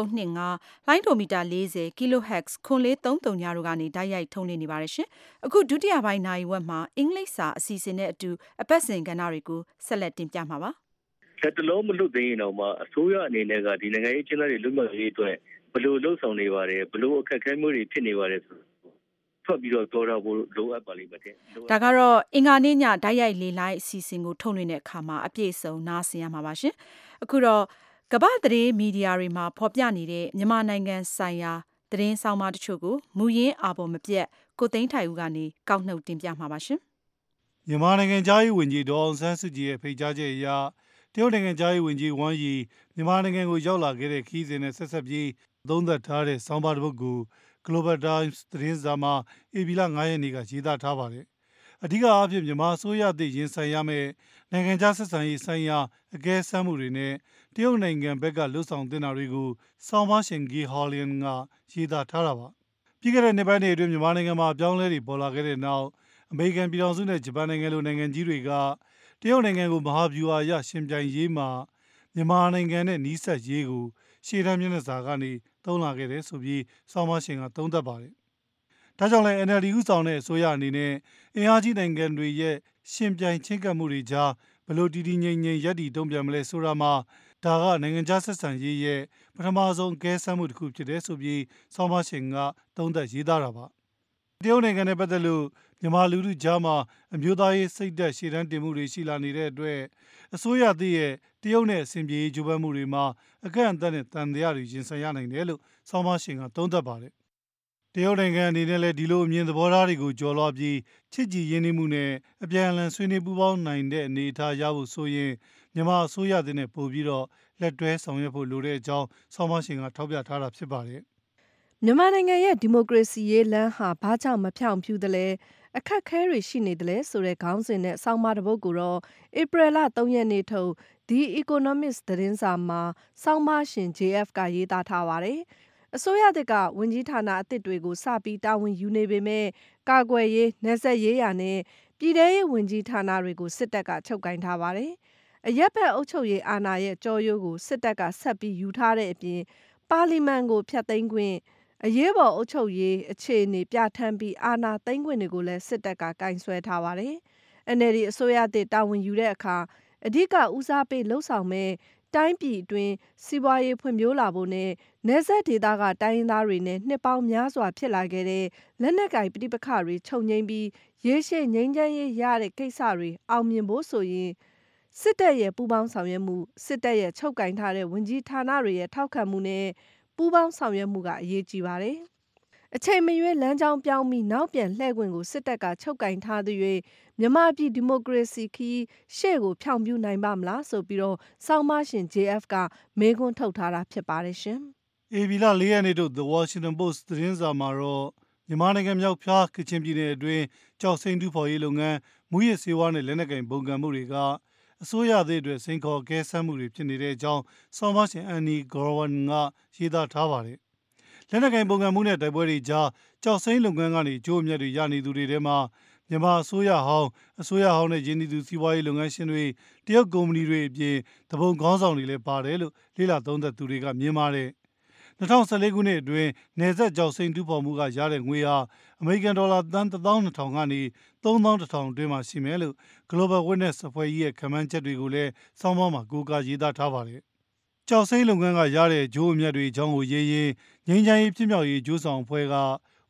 Speaker 2: 9325လိုင်းဒိုမီတာ40 kHz 9433ညတို့ကနေဓာတ်ရိုက်ထုတ်လွှင့်နေပါတယ်ရှင်အခုဒုတိယပိုင်းနိုင်ဝက်မှာအင်္ဂလိပ်စာအစီအစဉ်နဲ့အတူအပတ်စဉ်ကဏ္ဍတွေကိုဆက်လက်တင်ပြမှာပါ
Speaker 20: လက်တလုံးမလွတ်သိရင်တော့မှအစိုးရအနေနဲ့ကဒီနိုင်ငံရေးချင်းတွေလွတ်မြောက်ရေးအတွက်ဘလို့လှုပ်ဆောင်နေပါတယ်ဘလို့အခက်အခဲမျိုးတွေဖြစ်နေပါတယ်ဆိုထွက်ပြီးတော့တော်တော်ဖို့လိုအပ်ပါလိမ့်မယ်တဲ့
Speaker 2: ဒါကတော့အင်္ဂါနေ့ညဓာတ်ရိုက်လေလိုက်အစီအစဉ်ကိုထုတ်လွှင့်တဲ့အခါမှာအပြည့်စုံနားဆင်ရမှာပါရှင်အခုတော့ကမ္ဘာသတင်းမီဒီယာတွေမှာဖော်ပြနေတဲ့မြန်မာနိုင်ငံဆိုင်ရာသတင်းဆောင်မတချို့ကိုမူရင်းအာပေါ်မပြတ်ကိုသိန်းထိုင်ဦးကနေကောက်နှုတ်တင်ပြမှာပါရှင်
Speaker 21: မြန်မာနိုင်ငံသားရေးဝန်ကြီးဒေါ်အောင်ဆန်းစုကြည်ရဲ့ဖိတ်ကြားချက်အရတရုတ်နိုင်ငံသားရေးဝန်ကြီးဝမ်ယီမြန်မာနိုင်ငံကိုရောက်လာခဲ့တဲ့ခရီးစဉ်နဲ့ဆက်ဆက်ပြီးသုံးသပ်ထားတဲ့ဆောင်းပါးတစ်ပုဒ်ကို Global Times သတင်းစာမှာဧပြီလ9ရက်နေ့ကရေးသားထားပါတယ်။အဓိကအားဖြင့်မြန်မာအစိုးရသည့်ရင်ဆိုင်ရမယ့်နိုင်ငံခြားဆက်ဆံရေးဆိုင်ရာအကဲစမ်းမှုတွေနဲ့တရုတ်နိုင်ငံဘက်ကလှုပ်ဆောင်တင်တာတွေကိုဆောင်းပါးရှင်ဂီဟော်လျန်ကရေးသားထားတာပါ။ပြီးခဲ့တဲ့နှစ်ပိုင်းတွေအတွင်းမြန်မာနိုင်ငံမှာပြောင်းလဲတွေပေါ်လာခဲ့တဲ့နောက်အမေရိကန်ပြည်ထောင်စုနဲ့ဂျပန်နိုင်ငံလိုနိုင်ငံကြီးတွေကတရုတ်နိုင်ငံကိုမဟာဗျူဟာအရရှင်ပြိုင်ရေးမှာမြန်မာနိုင်ငံနဲ့နီးစပ်ရေးကိုရှေ့တန်းမျက်နှာစာကနေသုံးလာခဲ့တယ်ဆိုပြီးဆောင်းပါးရှင်ကသုံးသပ်ပါတယ်။ဒါကြောင့်လည်း NLD ဥဆောင်တဲ့အစိုးရအနေနဲ့အင်အားကြီးနိုင်ငံတွေရဲ့ရှင်ပြိုင်ချင်းကပ်မှုတွေကြားဘလို့တည်တည်ငြိမ်ငြိမ်ရပ်တည်တုံ့ပြန်မလဲဆိုတာမှာဒါကနိုင်ငံခြားဆက်ဆံရေးရဲ့ပထမဆုံးအကဲစမ်းမှုတစ်ခုဖြစ်တယ်ဆိုပြီးဆောင်းပါးရှင်ကသုံးသပ်ရေးသားတာပါ။တရုတ်နိုင်ငံနဲ့ပတ်သက်လို့မြန်မာလူထုကြားမှာအမျိုးသားရေးစိတ်ဓာတ်ရှေ့တန်းတင်မှုတွေရှိလာနေတဲ့အတွက်အစိုးရသည့်ရဲ့တရုတ်နဲ့အဆင်ပြေကြိုးပမ်းမှုတွေမှာအကန့်အသတ်နဲ့တန်တရားတွေရင်ဆိုင်ရနိုင်တယ်လို့ဆောင်းပါးရှင်ကသုံးသပ်ပါတယ်။တရုတ်နိုင်ငံအနေနဲ့လည်းဒီလိုအမြင်သဘောထားတွေကိုကျော်လွှားပြီးချစ်ကြည်ရင်းနှီးမှုနဲ့အပြန်အလှန်ဆွေးနွေးပူးပေါင်းနိုင်တဲ့အနေအထားရဖို့ဆိုရင်မြန်မာအစိုးရသစ်နဲ့ပို့ပြီးတော့လက်တွဲဆောင်ရွက်ဖို့လိုတဲ့အကြောင်းဆောင်းပါးရှင်ကထောက်ပြထားတာဖြစ်ပါတယ်
Speaker 5: ။မြန်မာနိုင်ငံရဲ့ဒီမိုကရေစီရေးလမ်းဟာဘာကြောင့်မဖြောင့်ဖြူးသလဲအခက်ခဲတွေရှိနေတယ်လဲဆိုတဲ့ခေါင်းစဉ်နဲ့ဆောင်းပါးတစ်ပုဒ်ကိုတော့ဧပြီလ3ရက်နေ့ထုတ် The Economist သတင်းစာမှာဆောင်းပါးရှင် JF ကရေးသားထားပါတယ်။အစိုးရသစ်ကဝန်ကြီးဌာနအသစ်တွေကိုစပြီးတာဝန်ယူနေပေမဲ့ကာကွယ်ရေး၊နယ်စပ်ရေးရာနဲ့ပြည်ထရေးဝန်ကြီးဌာနတွေကိုစစ်တပ်ကချုပ်ကိုင်ထားပါတယ်။အရပ်ဘက်အုပ်ချုပ်ရေးအာဏာရဲ့ကြောရိုးကိုစစ်တပ်ကဆက်ပြီးယူထားတဲ့အပြင်ပါလီမန်ကိုဖျက်သိမ်းခွင့်အရေးပေါ်အုပ်ချုပ်ရေးအခြေအနေပြဋ္ဌာန်းပြီးအာဏာသိမ်းခွင့်တွေကိုလည်းစစ်တပ်ကကင်ဆယ်ထားပါတယ်။ NLD အစိုးရသစ်တာဝန်ယူတဲ့အခါအဓိကဦးစားပေးလှုပ်ဆောင်မဲ့တိုင်းပြည်အတွင်းစီးပွားရေးဖွံ့ဖြိုးလာဖို့နဲ့နယ်စပ်ဒေသကတိုင်းရင်းသားတွေနဲ့နှစ်ပေါင်းများစွာဖြစ်လာခဲ့တဲ့လက်နက်ကိုင်ပဋိပက္ခတွေချုပ်ငြိမ်းပြီးရေရှည်ငြိမ်းချမ်းရေးရတဲ့ကိစ္စတွေအောင်မြင်ဖို့ဆိုရင်စစ်တပ်ရဲ့ပူးပေါင်းဆောင်ရွက်မှုစစ်တပ်ရဲ့ချုပ်ကိုင်ထားတဲ့ဝန်ကြီးဌာနတွေရဲ့ထောက်ခံမှုနဲ့ပူးပေါင်းဆောင်ရွက်မှုကအရေးကြီးပါတယ်။အချိန်မရွေးလမ်းကြောင်းပြောင်းပြီးနောက်ပြန်လှည့်ခွင့်ကိုစစ်တပ်ကချုပ်ကိုင်ထားသရွေ့မြန်မာပြည်ဒီမိုကရေစီခီးရှေ့ကိုဖြောင့်ပြူနိုင်ပါမလားဆိုပြီးတော့ဆောင်းပါးရှင် JF ကမေးခွန်းထုတ်ထားတာဖြစ်ပါတယ်ရှင်
Speaker 21: ။ဧပြီလ4ရက်နေ့ထုတ် The Washington Post သတင်းစာမှာတော့မြန်မာနိုင်ငံမြောက်ဖျားကချင်ပြည်နယ်အတွင်းကြောက်စိမ့်တူဖော်ရေးလုပ်ငန်းမူရစ်ဆေးဝါးနဲ့လက်နက်ကင်ပုံကံမှုတွေကအစိုးရသည့်အတွက်စိန်ခေါ်ကဲဆမ်းမှုတွေဖြစ်နေတဲ့အကြောင်းဆောင်းပါးရှင်အန်နီဂရော်ဝန်ကရေးသားထားပါတယ်။လက်နက်ကင်ပုံကံမှုနဲ့တိုက်ပွဲတွေကြားကြောက်စိမ့်လုပ်ငန်းကနေအကျိုးအမြတ်တွေရနေသူတွေထဲမှာမြန်မာအစိုးရဟောင်းနဲ့ရင်းနှီးသူစီးပွားရေးလုပ်ငန်းရှင်တွေတရုတ်ကုမ္ပဏီတွေအပြင်တပုံခေါင်းဆောင်တွေလည်းပါတယ်လို့လေ့လာသုံးသပ်သူတွေကမြင်ပါတယ်။2014ခုနှစ်အတွင်းနယ်စပ်ကြောက်စိမ့်တူးဖော်မှုကရတဲ့ငွေဟာအမေရိကန်ဒေါ်လာသန်း12000ကနေ31000အတွင်းမှာရှိမယ်လို့ Global Witness အဖွဲ့ကြီးရဲ့ခန့်မှန်းချက်တွေကိုလည်းစောင်းပါးမှာကိုးကားရေးသားထားပါတယ်။ကြောက်စိမ့်လုပ်ငန်းကရတဲ့အကျိုးအမြတ်တွေအကြောင်းကိုရေးရင်းငြိမ်းချမ်းရေးဖြစ်မြောက်ရေးကြိုးဆောင်အဖွဲ့က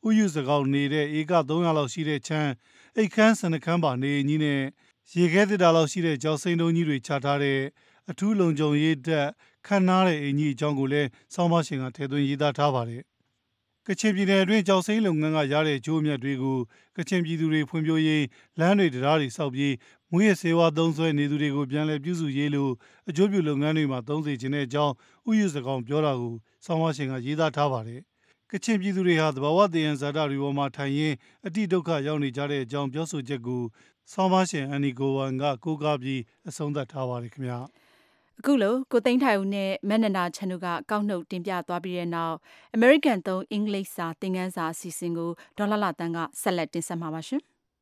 Speaker 21: ဥယျာဉ်စကောက်နေတဲ့ဧက300လောက်ရှိတဲ့ချမ်းအိတ်ခမ်းစနခမ်းပါနေကြီးနဲ့ရေခဲတစ်တာလောက်ရှိတဲ့ကြောက်စိန်တုံးကြီးတွေချထားတဲ့အထူးလုံခြုံရေးတပ်ခန့်နားတဲ့အင်ကြီးအကြောင်းကိုလည်းဆောင်းပါးရှင်ကထည့်သွင်းရေးသားထားပါတယ်ကချင်ပြည်နယ်အတွင်းကြောက်စိန်လုပ်ငန်းကရတဲ့အကျိုးအမြတ်တွေကိုကချင်ပြည်သူတွေဖွံ့ဖြိုးရေးလမ်းတွေတရားတွေစောက်ပြီးမွေးရစေဝါသုံးစွဲနေသူတွေကိုပြန်လည်ပြုစုရေးလို့အကျိုးပြုလုပ်ငန်းတွေမှာသုံးစေခြင်းတဲ့အကြောင်းဥယျာဉ်စကောက်ပြောတာကိုဆောင်းပါးရှင်ကရေးသားထားပါတယ်ကချင်ပြည်သူတွေဟာသဘာဝတည်ရန်ဇာတာတွေပေါ်မှာထိုင်ရင်းအတိဒုက္ခရောက်နေကြတဲ့အကြောင်းပြောဆိုချက်ကိုဆောင်းပါးရှင်အန်နီကိုဝမ်ကကိုးကားပြီးအဆုံးသတ်ထားပါတယ်ခင်ဗျာ
Speaker 2: အခုလိုကိုသိန်းထိုင်ဦးနဲ့မနန္ဒာချန်တို့ကကောက်နှုတ်တင်ပြသွားပြီးတဲ့နောက် American သုံးအင်္ဂလိပ်စာသင်ခန်းစာအစီအစဉ်ကိုဒေါ်လာတန်းကဆက်လက်တင်ဆက်မှာပါရှင်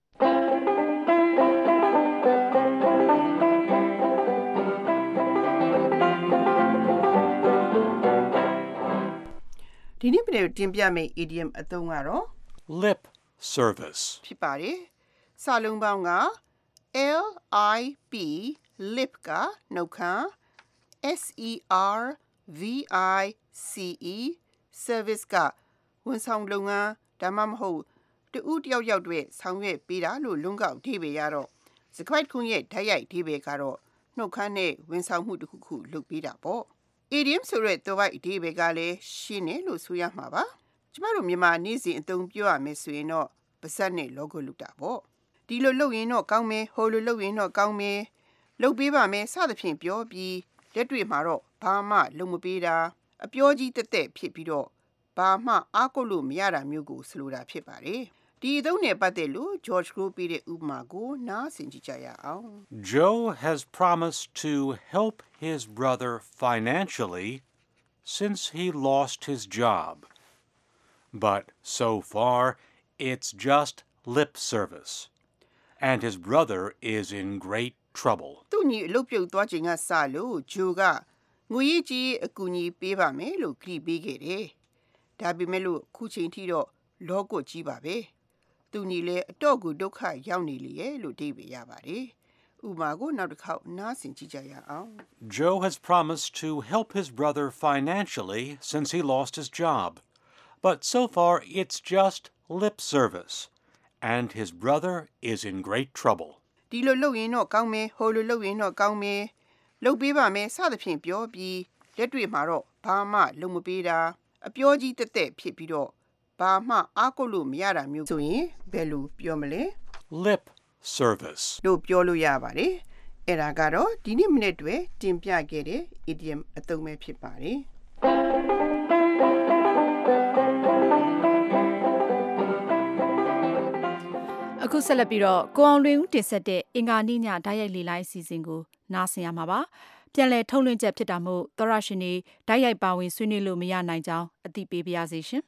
Speaker 8: ဒီနေ့ပြည်တင်ပြမယ့် idiom အသုံးကတော့
Speaker 1: lip service
Speaker 8: ဖြစ်ပါတယ်။စာလုံးပေါင်းက LIP lip ကနှုတ်ခမ်း SERVICE service ကဝန်ဆောင်လုပ်ငန်းဒါမှမဟုတ်တဦးတယောက်ယောက်တွေဆောင်ရွက်ပေးတာလို့လွန်ကောက်အဓိပ္ပာယ်ရတော့စကွိုက်ခွန်းရဲ့ဓာတ်ရိုက်အဓိပ္ပာယ်ကတော့နှုတ်ခမ်းနဲ့ဝန်ဆောင်မှုတစ်ခုခုလုပ်ပေးတာပေါ့။ idiom ဆိုတဲ့သွယ်ဝိုက်အဓိပ္ပာယ်ကလည်းရှင်းတယ်လို့ဆိုရမှာပါ။ကျမတို့မြန်မာနေ့စဉ်အသုံးပြောရမယ်ဆိုရင်တော့ပါးစပ်နဲ့ logo လုပ်တာပေါ့။ဒီလိုလုပ်ရင်တော့ကောင်းမယ်ဟိုလိုလုပ်ရင်တော့ကောင်းမယ်လုပ်ပေးပါမယ်စသဖြင့်ပြောပြီးလက်တွေ့မှာတော့ဘာမှလုပ်မပေးတာအပြောကြီးတက်တက်ဖြစ်ပြီးတော့ဘာမှအားကိုးလို့မရတာမျိုးကိုဆိုလိုတာဖြစ်ပါတယ်။ဒီအသုံးနဲ့ပတ်သက်လို့ George Crow ပေးတဲ့ဥပမာကိုနားဆင်ကြည့်ကြရအောင်။
Speaker 1: Joe has promised to help his brother financially since he lost his job. But so far, it's just lip service. And his brother is in great trouble.
Speaker 8: သူညီအလုပ်ပြုတ်သွားချိန်ကစလို့ဂျိုကငွေကြီးအကူအညီပေးပါမယ်လို့ကတိပေးခဲ့တယ်။ဒါပေမဲ့လို့ခုချိန်ထိတော့လောကကြီးပါပဲ။သူညီလည်းအတော့ကိုဒုက္ခရောက်နေလေရဲ့လို့အဓိပ္ပာယ်ရပါတယ်။ဥပမာကိုနောက်တစ်ခေါက်နားဆင်ကြည့်ကြရအောင်။
Speaker 1: Joe has promised to help his brother financially since he lost his job. But so far, it's just lip service. And his brother is in great trouble.
Speaker 8: ဒီလိုလုပ်ရင်တော့ကောင်းမယ်ဟိုလိုလုပ်ရင်တော့ကောင်းမယ်လုပ်ပေးပါမယ်စသဖြင့်ပြောပြီးလက်တွေ့မှာတော့ဘာမှလုပ်မပေးတာအပြောကြီးတက်တက်ဖြစ်ပြီးတော့ဘာမှအားကိုးလို့မရတာမျိုးဆိုရင်ဘယ်လိုပြောမလဲ
Speaker 1: lip service
Speaker 8: လို့ပြောလို့ရပါတယ်အဲ့ဒါကတော့ဒီနေ့မိနစ်တွေတင်ပြခဲ့တဲ့ idiom အသုံးပဲဖြစ်ပါတယ်
Speaker 2: အခုဆက်လက်ပြီးတော့ကိုအောင်လွင်ဦးတင်ဆက်တဲ့အင်္ဂါနေ့ညဓာတ်ရိုက်လေလိုင်းအစီအစဉ်ကိုနားဆင်ရမှာပါပြန်လည်ထုတ်လွှင့်ချက်ဖြစ်တာမို့သောရရှင်တွေဓာတ်ရိုက်ပါဝင်ဆွေးနွေးလို့မရနိုင်ကြောင်းအသိပေးပါရစေရှင်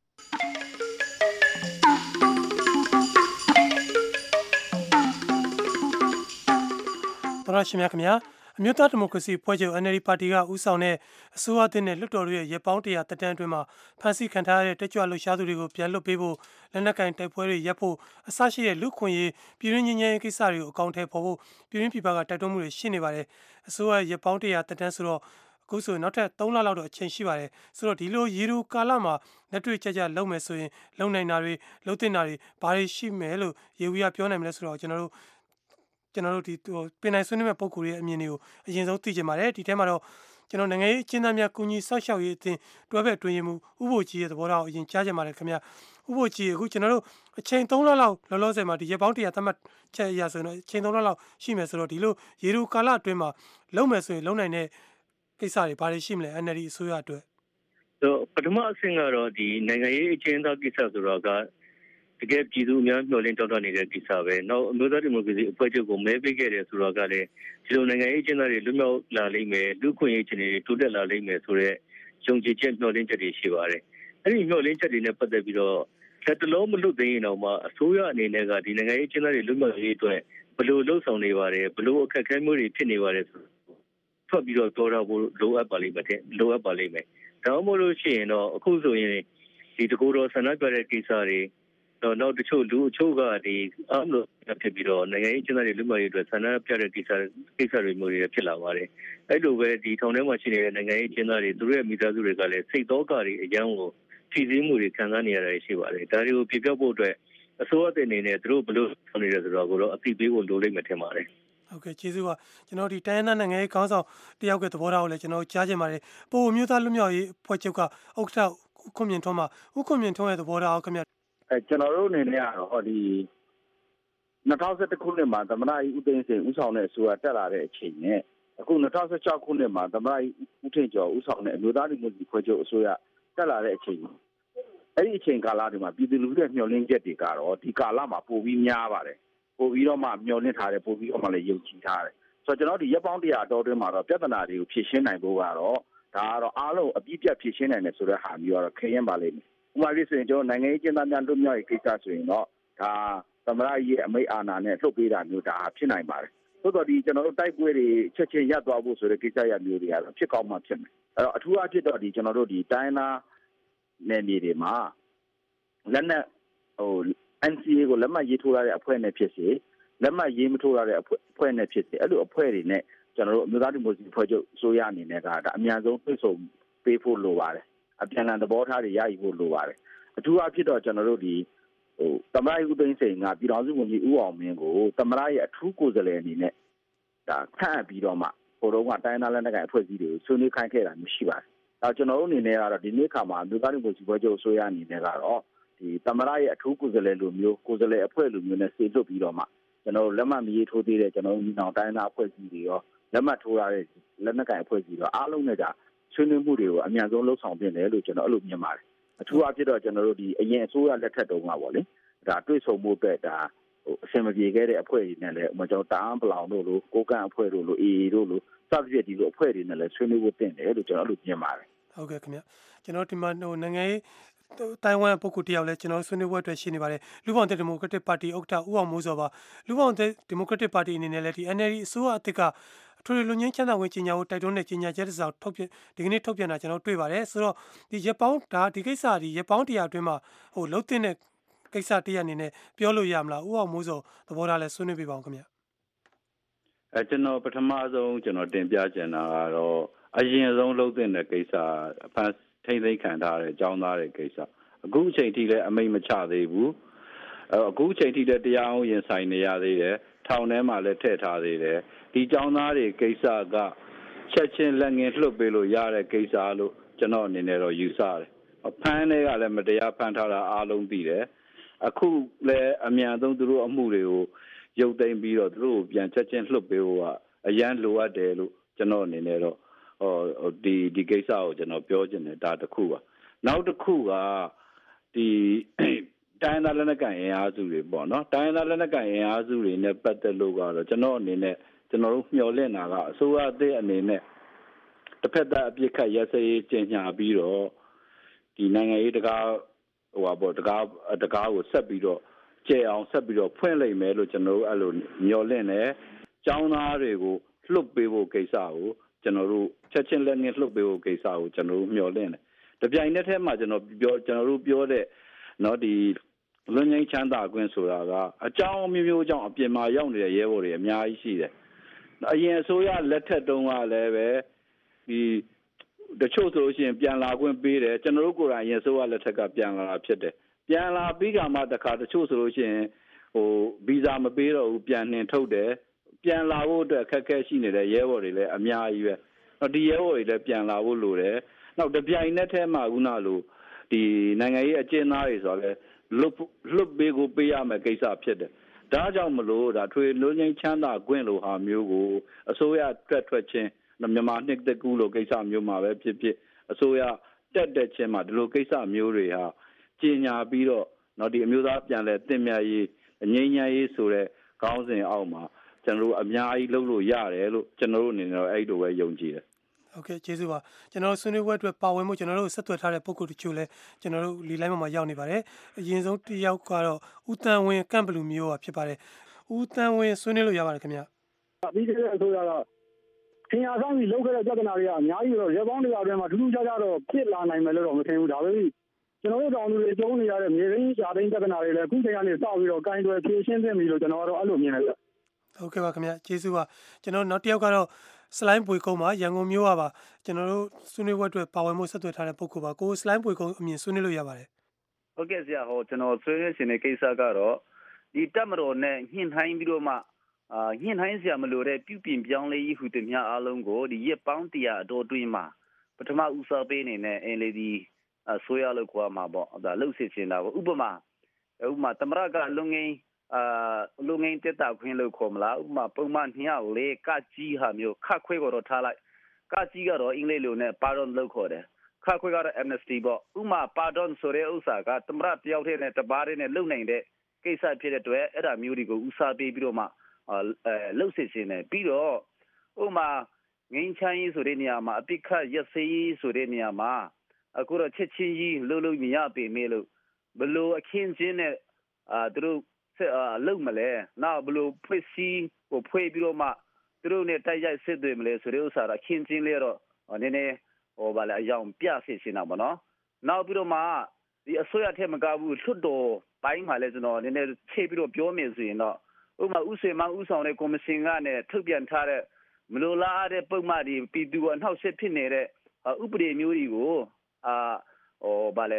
Speaker 22: သောရရှင်များခင်ဗျာအမျိုးသားဒီမိုကရေစီဖွဲ့ချုပ် NLD ပါတီကဦးဆောင်တဲ့အစိုးရအသစ်နဲ့လွှတ်တော်ရဲ့ရပ်ပေါင်း100တက်တန်းအတွင်းမှာဖမ်းဆီးခံထားရတဲ့တက်ကြွလှုပ်ရှားသူတွေကိုပြန်လွှတ်ပေးဖို့လက်နက်ကင်တိုက်ပွဲတွေရပ်ဖို့အစရှိတဲ့လူခွင့်ရေးပြည်တွင်းငြိမ်းချမ်းရေးကိစ္စတွေကိုအကောင့်ထဲပေါ်ဖို့ပြည်တွင်းပြည်ပကတိုက်တွန်းမှုတွေရှိနေပါတယ်အစိုးရရပ်ပေါင်း100တက်တန်းဆိုတော့အခုဆိုနောက်ထပ်3လလောက်တော့အချိန်ရှိပါတယ်ဆိုတော့ဒီလိုရေတိုကာလမှာလက်တွေ့ကြကြလုပ်မယ်ဆိုရင်လုံနိုင်တာတွေလုံတင်တာတွေဘာတွေရှိမယ်လို့ရေဝီကပြောနိုင်မလဲဆိုတော့ကျွန်တော်တို့ဒီပင်နိုင်ဆွေးနွေးမဲ့ပုံကိုယ်ရဲ့အမြင်တွေကိုအရင်ဆုံးသိချင်ပါတယ်ဒီထဲမှာတော့ကျွန်တော်နိုင်ငံရေးအကျဉ်းသားများကုညီဆောက်ရှောက်ရေးအသင်းတွဲဘက်တွင်ရင်မှုဥပိုလ်ကြီးရဲ့သဘောထားကိုအရင်ကြားချင်ပါတယ်ခင်ဗျာဥပိုလ်ကြီးအခုကျွန်တော်တို့အချိန်3လလောက်လောလောဆယ်မှာဒီရက်ပေါင်း100သတ်မှတ်ချက်အရဆိုရင်တော့အချိန်3လလောက်ရှိမယ်ဆိုတော့ဒီလိုရေတိုကာလအတွင်းမှာလုံမယ်ဆိုရင်လုံနိုင်တဲ့ကိစ္စတွေဘာတွေရှိမလဲ NLD အစိုးရအတွက်
Speaker 20: ပထမအဆင့်ကတော့ဒီနိုင်ငံရေးအကျဉ်းသားကိစ္စဆိုတော့ကတကယ်ပြည်သူအများမျှော်လင့်တောင်းတနေတဲ့ကိစ္စပဲ။နောက်အမျိုးသားဒီမိုကရေစီအဖွဲ့ချုပ်ကိုမဲပေးခဲ့တယ်ဆိုတော့ကလည်းဒီလိုနိုင်ငံရေးအကျဉ်းသားတွေလွတ်မြောက်လာလိမ့်မယ်လူခွင့်ရေးချင်းတွေတိုးတက်လာလိမ့်မယ်ဆိုတော့ယုံကြည်ချက်မျှော်လင့်ချက်တွေရှိပါတယ်။အဲဒီမျှော်လင့်ချက်တွေနဲ့ပတ်သက်ပြီးတော့လက်တလုံးမလွတ်သိရင်တော့မှအစိုးရအနေနဲ့ကဒီနိုင်ငံရေးအကျဉ်းသားတွေလွတ်မြောက်ရေးအတွက်ဘယ်လိုလှုံ့ဆော်နေပါတယ်ဘယ်လိုအခက်အခဲမျိုးတွေဖြစ်နေပါတယ်ဆိုထွက်ပြီးတော့တော်တော်လိုအပ်ပါလိမ့်မယ်။ဒါမှမဟုတ်လို့ရှိရင်တော့အခုဆိုရင်ဒီတကူတော်ဆန္ဒပြတဲ့ကိစ္စတွေနောက်တချို့လူအချို့ကဒီအားလို့ဖြစ်ပြီးတော့နိုင်ငံရေးကျင်းပတဲ့လူမျိုးတွေအတွက်ဆန္ဒပြတဲ့ကိစ္စတွေမျိုးတွေဖြစ်လာပါတယ်။အဲ့လိုပဲဒီထောင်ထဲမှာရှိနေတဲ့နိုင်ငံရေးကျင်းပတွေသူတို့ရဲ့မိသားစုတွေကလည်းစိတ်သောကတွေအယံကိုဖြစီစည်းမှုတွေခံစားနေရတာရှိပါတယ်ဒါတွေကိုပြပြဖို့အတွက်အစိုးရတဲ့အနေနဲ့သူတို့ဘယ်လိုလုပ်နေလဲဆိုတော့ကိုတော့အသိပေးဖို့လိုလိမ့်မယ်ထင်ပါတယ်
Speaker 22: ဟုတ်ကဲ့ကျေးဇူးပါကျွန်တော်ဒီတိုင်းရင်းသားနိုင်ငံရေးခေါင်းဆောင်တယောက်ကသဘောထားကိုလည်းကျွန်တော်ကြားချင်ပါတယ်ပို့မျိုးသားလူမျိုးရေးဖွဲ့ချုပ်ကဥက္ကဋ္ဌဦးခွန်မြင့်ထွန်းမှာဦးခွန်မြင့်ထွန်းရဲ့သဘောထားအောင်ခင်ဗျ
Speaker 3: ကျွန်တော်တို့အနေနဲ့ကတော့ဒီ2011ခုနှစ်မှာသမ္မတကြီးဦးသိန်းစိန်ဦးဆောင်တဲ့အစိုးရတက်လာတဲ့အချိန်နဲ့အခု2016ခုနှစ်မှာသမ္မတကြီးဦးထင်ကျော်ဦးဆောင်တဲ့အမျိုးသားဒီမိုကရေစီဖွဲ့ချုပ်အစိုးရတက်လာတဲ့အချိန်အဲ့ဒီအချိန်ကာလဒီမှာပြည်သူလူထုရဲ့မျှော်လင့်ချက်တွေကတော့ဒီကာလမှာပိုပြီးများပါတယ်ပိုပြီးတော့မှမျှော်လင့်ထားတယ်ပိုပြီးတော့မှလည်းယုံကြည်ထားတယ်ဆိုတော့ကျွန်တော်ဒီရက်ပေါင်း100တောတွင်းမှာတော့ပြဿနာတွေကိုဖြေရှင်းနိုင်ဖို့ကတော့ဒါကတော့အားလုံးအပြည့်ပြတ်ဖြေရှင်းနိုင်တယ်ဆိုတဲ့ဟာမျိုးကတော့ခရင်ပါလိမ့်မယ်ဥပမာဆိုရင်ကျွန်တော်နိုင်ငံရေးကျင်းသားများလွတ်မြောက်ရေးကိစ္စဆိုရင်တော့ဒါသမ္မတကြီးရဲ့အမိန့်အာဏာနဲ့လှုပ်ပေးတာမျိုးဒါဖြစ်နိုင်ပါတယ်သို့တော်ဒီကျွန်တော်တို့တိုက်ပွဲတွေချက်ချင်းရပ်သွားဖို့ဆိုတဲ့ကိစ္စရပ်မျိုးတွေကတော့ဖြစ်ကောင်းမှဖြစ်မယ်အဲ့တော့အထူးအဖြစ်တော့ဒီကျွန်တော်တို့ဒီတိုင်းနာနယ်မြေတွေမှာလက်နက်NCA ကိုလက်မှတ်ရေးထိုးရတဲ့အဖွဲ့နဲ့ဖြစ်စေလက်မှတ်ရေးမထိုးရတဲ့အဖွဲ့နဲ့ဖြစ်စေအဲ့လိုအဖွဲ့တွေနဲ့ကျွန်တော်တို့အမျိုးသားဒီမိုကရေစီဖွဲ့ချုပ်အစိုးရအနေနဲ့ကဒါအများဆုံးတွေ့ဆုံပေးဖို့လိုပါတယ်အပြန်အလှန်သဘောထားတွေရယူဖို့လိုပါတယ်အထူးအဖြစ်တော့ကျွန်တော်တို့ဒီသမ္မတဦးသိန်းစိန်ကပြည်တော်စုဝန်ကြီးဦးအောင်မင်းကိုသမ္မတရဲ့အထူးကိုယ်စားလှယ်အနေနဲ့ဒါခန့်အပ်ပြီးတော့မှဟိုတုန်းကတိုင်းသားလက်နက်ကိုင်အဖွဲ့အစည်းတွေကိုဆွေးနွေးခိုင်းခဲ့တာမျိုးရှိပါတယ်ဒါကျွန်တော်တို့အနေနဲ့ကတော့ဒီနေ့ခါမှာအမျိုးသားဒီမိုကရေစီဖွဲ့ချုပ်အစိုးရအနေနဲ့ကတော့ဒီသမ္မတရဲ့အထူးကိုယ်စားလှယ်လိုမျိုးကိုယ်စားလှယ်အဖွဲ့လိုမျိုးနဲ့ဆေးလွတ်ပြီးတော့မှကျွန်တော်တို့လက်မှတ်မရေးထိုးသေးတဲ့ကျွန်တော်တို့ညီနောင်တိုင်းသားအဖွဲ့အစည်းတွေရောလက်မှတ်ထိုးရတဲ့လက်နက်ကိုင်အဖွဲ့အစည်းတွေအားလုံးနဲ့ဒါဆွေးနွေးမှုတွေကိုအများဆုံးလှုပ်ဆောင်ပြင်တယ်လို့ကျွန်တော်အဲ့လိုမြင်ပါတယ်အထူးအဖြစ်တော့ကျွန်တော်တို့ဒီအရင်အစိုးရလက်ထက်တုန်းကပေါ့လေဒါတွေ့ဆုံမှုအတွက်ဒါအဆင်မပြေခဲ့တဲ့အဖွဲ့တွေနဲ့လည်းကျွန်တော်တာအန်ပလောင်တို့လိုကိုကန့်အဖွဲ့တို့လို AA တို့လိုစသဖြင့်ဒီလိုအဖွဲ့တွေနဲ့လည်းဆွေးနွေးဖို့တင်တယ်လို့ကျွန်တော်အဲ့လိုမြင်ပါတယ်
Speaker 22: ဟုတ်ကဲ့ခင်ဗျကျွန်တော်ဒီမှာနိုင်ငံရေးတိုင်ဝမ်ပုဂ္ဂိုလ်တယောက်လည်းကျွန်တော်ဆွေးနွေးပွဲအတွက်ရှိနေပါတယ်လူပေါင်းတဲ့ဒီမိုကရက်တစ်ပါတီဥက္ကဋ္ဌဦးအောင်မိုးစောပါလူပေါင်းတဲ့ဒီမိုကရက်တစ်ပါတီအနေနဲ့လည်းဒီ NLD အစိုးရအသစ်ကထွေထွေလူငင်းချမ်းသာဝင်ကြီးညာကိုတိုက်တွန်းတဲ့ကြီးညာချက်တစ်စောင်ထုတ်ပြန်ဒီကနေ့ထုတ်ပြန်တာကျွန်တော်တွေ့ပါတယ်ဆိုတော့ဒီရက်ပေါင်းဒါဒီကိစ္စဒီရက်ပေါင်း100အတွင်းမှာဟိုလှုပ်တဲ့ကိစ္စတရအနေနဲ့ပြောလို့ရမလားဦးအောင်မိုးစောသဘောထားလဲဆွေးနွေးပြပါအောင်ခင်ဗျ
Speaker 3: ကျွန်တော်ပထမဆုံးကျွန်တော်တင်ပြချင်တာကတော့အရင်ဆုံးလှုပ်တဲ့ကိစ္စအဖန်ထိမ့်သိမ်းခံထားတဲ့အကြောင်းသားတဲ့ကိစ္စအခုအချိန်ထိလည်းအမိန့်မချသေးဘူးအခုအချိန်ထိလည်းတရားအောင်ရင်ဆိုင်နေရသေးတယ်ထောင်ထဲမှာလည်းထည့်ထားသေးတယ်ဒီအကြောင်းသားတွေကိစ္စကချက်ချင်းလက်ငင်းလွှတ်ပေးလို့ရတဲ့ကိစ္စလို့ကျွန်တော်အနေနဲ့တော့ယူဆတယ်ဖမ်းတွေကလည်းမတရားဖမ်းထားတာအားလုံးသိတယ်အခုလည်းအမြန်ဆုံးသူတို့အမှုတွေကိုရုပ်သိမ်းပြီးတော့သူတို့ပြန်ချက်ချင်းလွှတ်ပေးဖို့ကအရန်လိုအပ်တယ်လို့ကျွန်တော်အနေနဲ့တော့ဒီကိစ္စကိုကျွန်တော်ပြောချင်တယ်ဒါတစ်ခုပါနောက်တစ်ခုကဒီတိုင်းသားလက်နက်ကိုင်အင်အားစုတွေပေါ့နော်တိုင်းသားလက်နက်ကိုင်အင်အားစုတွေနဲ့ပတ်သက်လို့ကတော့ကျွန်တော်အနေနဲ့ကျွန်တော်တို့မျှော်လင့်တာကအစိုးရအသစ်အနေနဲ့တစ်ဖက်သားအပြစ်ခတ်ရစရေးကျင်ညာပြီးတော့ဒီနိုင်ငံရေးတကားဟိုပါပေါ့တကားကိုဆက်ပြီးတော့ကျဲအောင်ဆက်ပြီးတော့ဖွင့်လိုက်မယ်လို့ကျွန်တော်တို့အဲ့လိုမျှော်လင့်တယ်ကျောင်းသားတွေကိုလှုပ်ပေးဖို့ကိစ္စကိုကျွန်တော်တို့ချက်ချင်းလက်ငင်းလှုပ်ပေးဖို့ကိစ္စကိုကျွန်တော်တို့မျှော်လင့်တယ်တပြိုင်နက်တည်းမှာကျွန်တော်တို့ပြောတဲ့နော်ဒီလွန်ငင်းချမ်းသာခွင့်ဆိုတာကအကြောင်းမျိုးမျိုးကြောင့်အပြင်မှာရောက်နေတဲ့ရဲဘော်တွေအများကြီးရှိတယ်အရင်အစိုးရလက်ထက်တုန်းကလည်းပဲဒီတချို့ဆိုလို့ရှိရင်ပြန်လာခွင့်ပေးတယ်ကျွန်တော်တို့ကိုယ်တိုင်အရင်အစိုးရလက်ထက်ကပြန်လာတာဖြစ်တယ်ပြန်လာပြီးကမှတခါတချို့ဆိုလို့ရှိရင်ဗီဇာမပေးတော့ဘူးပြန်နှင်ထုတ်တယ်ပြန်လာဖို့အတွက်အခက်အခဲရှိနေတဲ့ရဲဘော်တွေလည်းအများကြီးပဲဒီရဲဘော်တွေလည်းပြန်လာဖို့လိုတယ်နောက်တပြိုင်နက်တည်းမှာခုနလိုဒီနိုင်ငံရေးအကျဉ်းသားတွေဆိုတော့လေလွတ်ပေးကိုပေးရမယ်ကိစ္စဖြစ်တယ်ဒါကြောင့်မလို့ဒါထွေလွတ်ငင်းချမ်းသာခွင့်လိုဟာမျိုးကိုအစိုးရထွက်ချင်းမြန်မာနှစ်တကူလိုကိစ္စမျိုးမှာပဲဖြစ်ဖြစ်အစိုးရတက်ချင်းမှာဒီလိုကိစ္စမျိုးတွေဟာကြီးညာပြီးတော့နော်ဒီအမျိုးသားပြန်လဲတင်မြတ်ရေးငြိမ်းချမ်းရေးဆိုတဲ့ခေါင်းစဉ်အောက်မှာကျွန်တော်တို့အများကြီးလုပ်လို့ရတယ်လို့ကျွန်တော်တို့အနေနဲ့အဲ့လိုပဲယုံကြည်တယ်
Speaker 22: ဟုတ်ကဲ့ကျေးဇူးပါကျွန်တော်ဆွေးနွေးပွဲအတွက်ပါဝင်မှုကျွန်တော်တို့ဆက်သွယ်ထားတဲ့ပုဂ္ဂိုလ်တချို့လည်းကျွန်တော်တို့လီလိုင်းမှာရောက်နေပါတယ်အရင်ဆုံးတစ်ယောက်ကတော့ဦးတန်ဝင်းကန့်ဘလူမျိုးပါဖြစ်ပါတယ်ဦးတန်ဝင်းဆွေးနွေးလို့ရပါတယ်ခင်ဗျ
Speaker 6: ပြီးခဲ့တဲ့အစိုးရကခင်ဗျာဆောင်ပြီးလုပ်ခဲ့တဲ့ပြဿနာတွေကအများကြီးတော့ရဲပေါင်းတွေကအတွင်းမှာထူးထူးခြားခြားတော့ဖြစ်လာနိုင်မယ်လို့တော့မထင်ဘူးဒါပဲကျွန်တော်တို့တောင်သူတွေကျုံနေရတဲ့မြေရင်းရှာသိမ်းပြဿနာတွေလည်းအခုချိန်ကနေစပြီးတော့ကင်တွယ်ဖြေရှင်းသင့်ပြီလို့ကျွန်တော်ကတော့အဲ့လိုမြင်တယ်ဗျ
Speaker 22: ဟုတ်ကဲ့ပါခင်ဗျကျေးဇူးပါကျွန်တော်နောက်တစ်ယောက်ကတော့စလိုင်းပွေကုန်းမှာရန်ကုန်မြို့ကပါကျွန်တော်တို့ဆွေးနွေးပွဲအတွက်ပါဝင်မှုဆက်သွယ်ထားတဲ့ပုဂ္ဂိုလ်ပါကိုစလိုင်းပွေကုန်းအမြင်ဆွေးနွေးလို့ရပါတယ်
Speaker 4: ဟုတ်ကဲ့ဆရာဟောကျွန်တော်ဆွေးနွေးရှင်တဲ့ကိစ္စကတော့ဒီတက်မတော်နဲ့ညှိနှိုင်းပြီးတော့မှညှိနှိုင်းဆရာမလို့တဲ့ပြုပြင်ပြောင်းလဲရေးဟူသည်များအားလုံးကိုဒီရက်ပေါင်း100အတော်အတွင်းမှာပထမဦးစားပေးနေနဲ့LEDဆိုရလို့ခေါ်မှာပေါ့ဒါလှုပ်စစ်ချင်တာပေါ့ဥပမာသမရကလုံငင်းတက်တာခွင်းလို့ခေါ်မလားဥပမာပုံမှန်204ကကြီးဟာမျိုးခခွဲကတော့ထားလိုက်ကကြီးကတော့အင်္ဂလိပ်လိုနဲ့ pardon လို့ခေါ်တယ်ခခွဲကတော့ amnesty ပေါ့ဥပမာ pardon ဆိုတဲ့ဥစ္စာကသမရတယောက်တည်းနဲ့တပါးတည်းနဲ့လုံနိုင်တဲ့ကိစ္စဖြစ်တဲ့အတွက်အဲ့ဒါမျိုးတွေကိုဦးစားပေးပြီးတော့မှလှုပ်စစ်ခြင်းနဲ့ပြီးတော့ဥပမာငင်းချမ်းရေးဆိုတဲ့နေရာမှာအပိခတ်ရက်စေးဆိုတဲ့နေရာမှာအခုတော့ချက်ချင်းကြီးလှုပ်မရပေမဲ့လို့ဘလို့အခင်းချင်းနဲ့သူတို့လုံမလဲနောက်ဘလို့ဖွဲ့စည်းကိုဖွဲ့ပြီးတော့မှသူတို့နဲ့တိုက်ရိုက်စစ်တွေမလဲဆိုတဲ့ဥစ္စာအခင်းချင်းလေးတော့နည်းနည်းဗာလေအယောင်ပြစစ်နေတာပေါ့နော်နောက်ပြီးတော့မှဒီအစိုးရထက်မကဘူးလွတ်တော်ပိုင်းမှာလဲကျွန်တော်နည်းနည်းဖြည့်ပြီးတော့ပြောမယ်ဆိုရင်တော့ဥပမာဥစေမဥဆောင်တဲ့ကော်မရှင်ကနဲ့ထုတ်ပြန်ထားတဲ့မလိုလားတဲ့ပုံမှန်ဒီပြည်သူအနှောက်အယှက်ဖြစ်နေတဲ့ဥပဒေမျိုးတွေကိုဗာလေ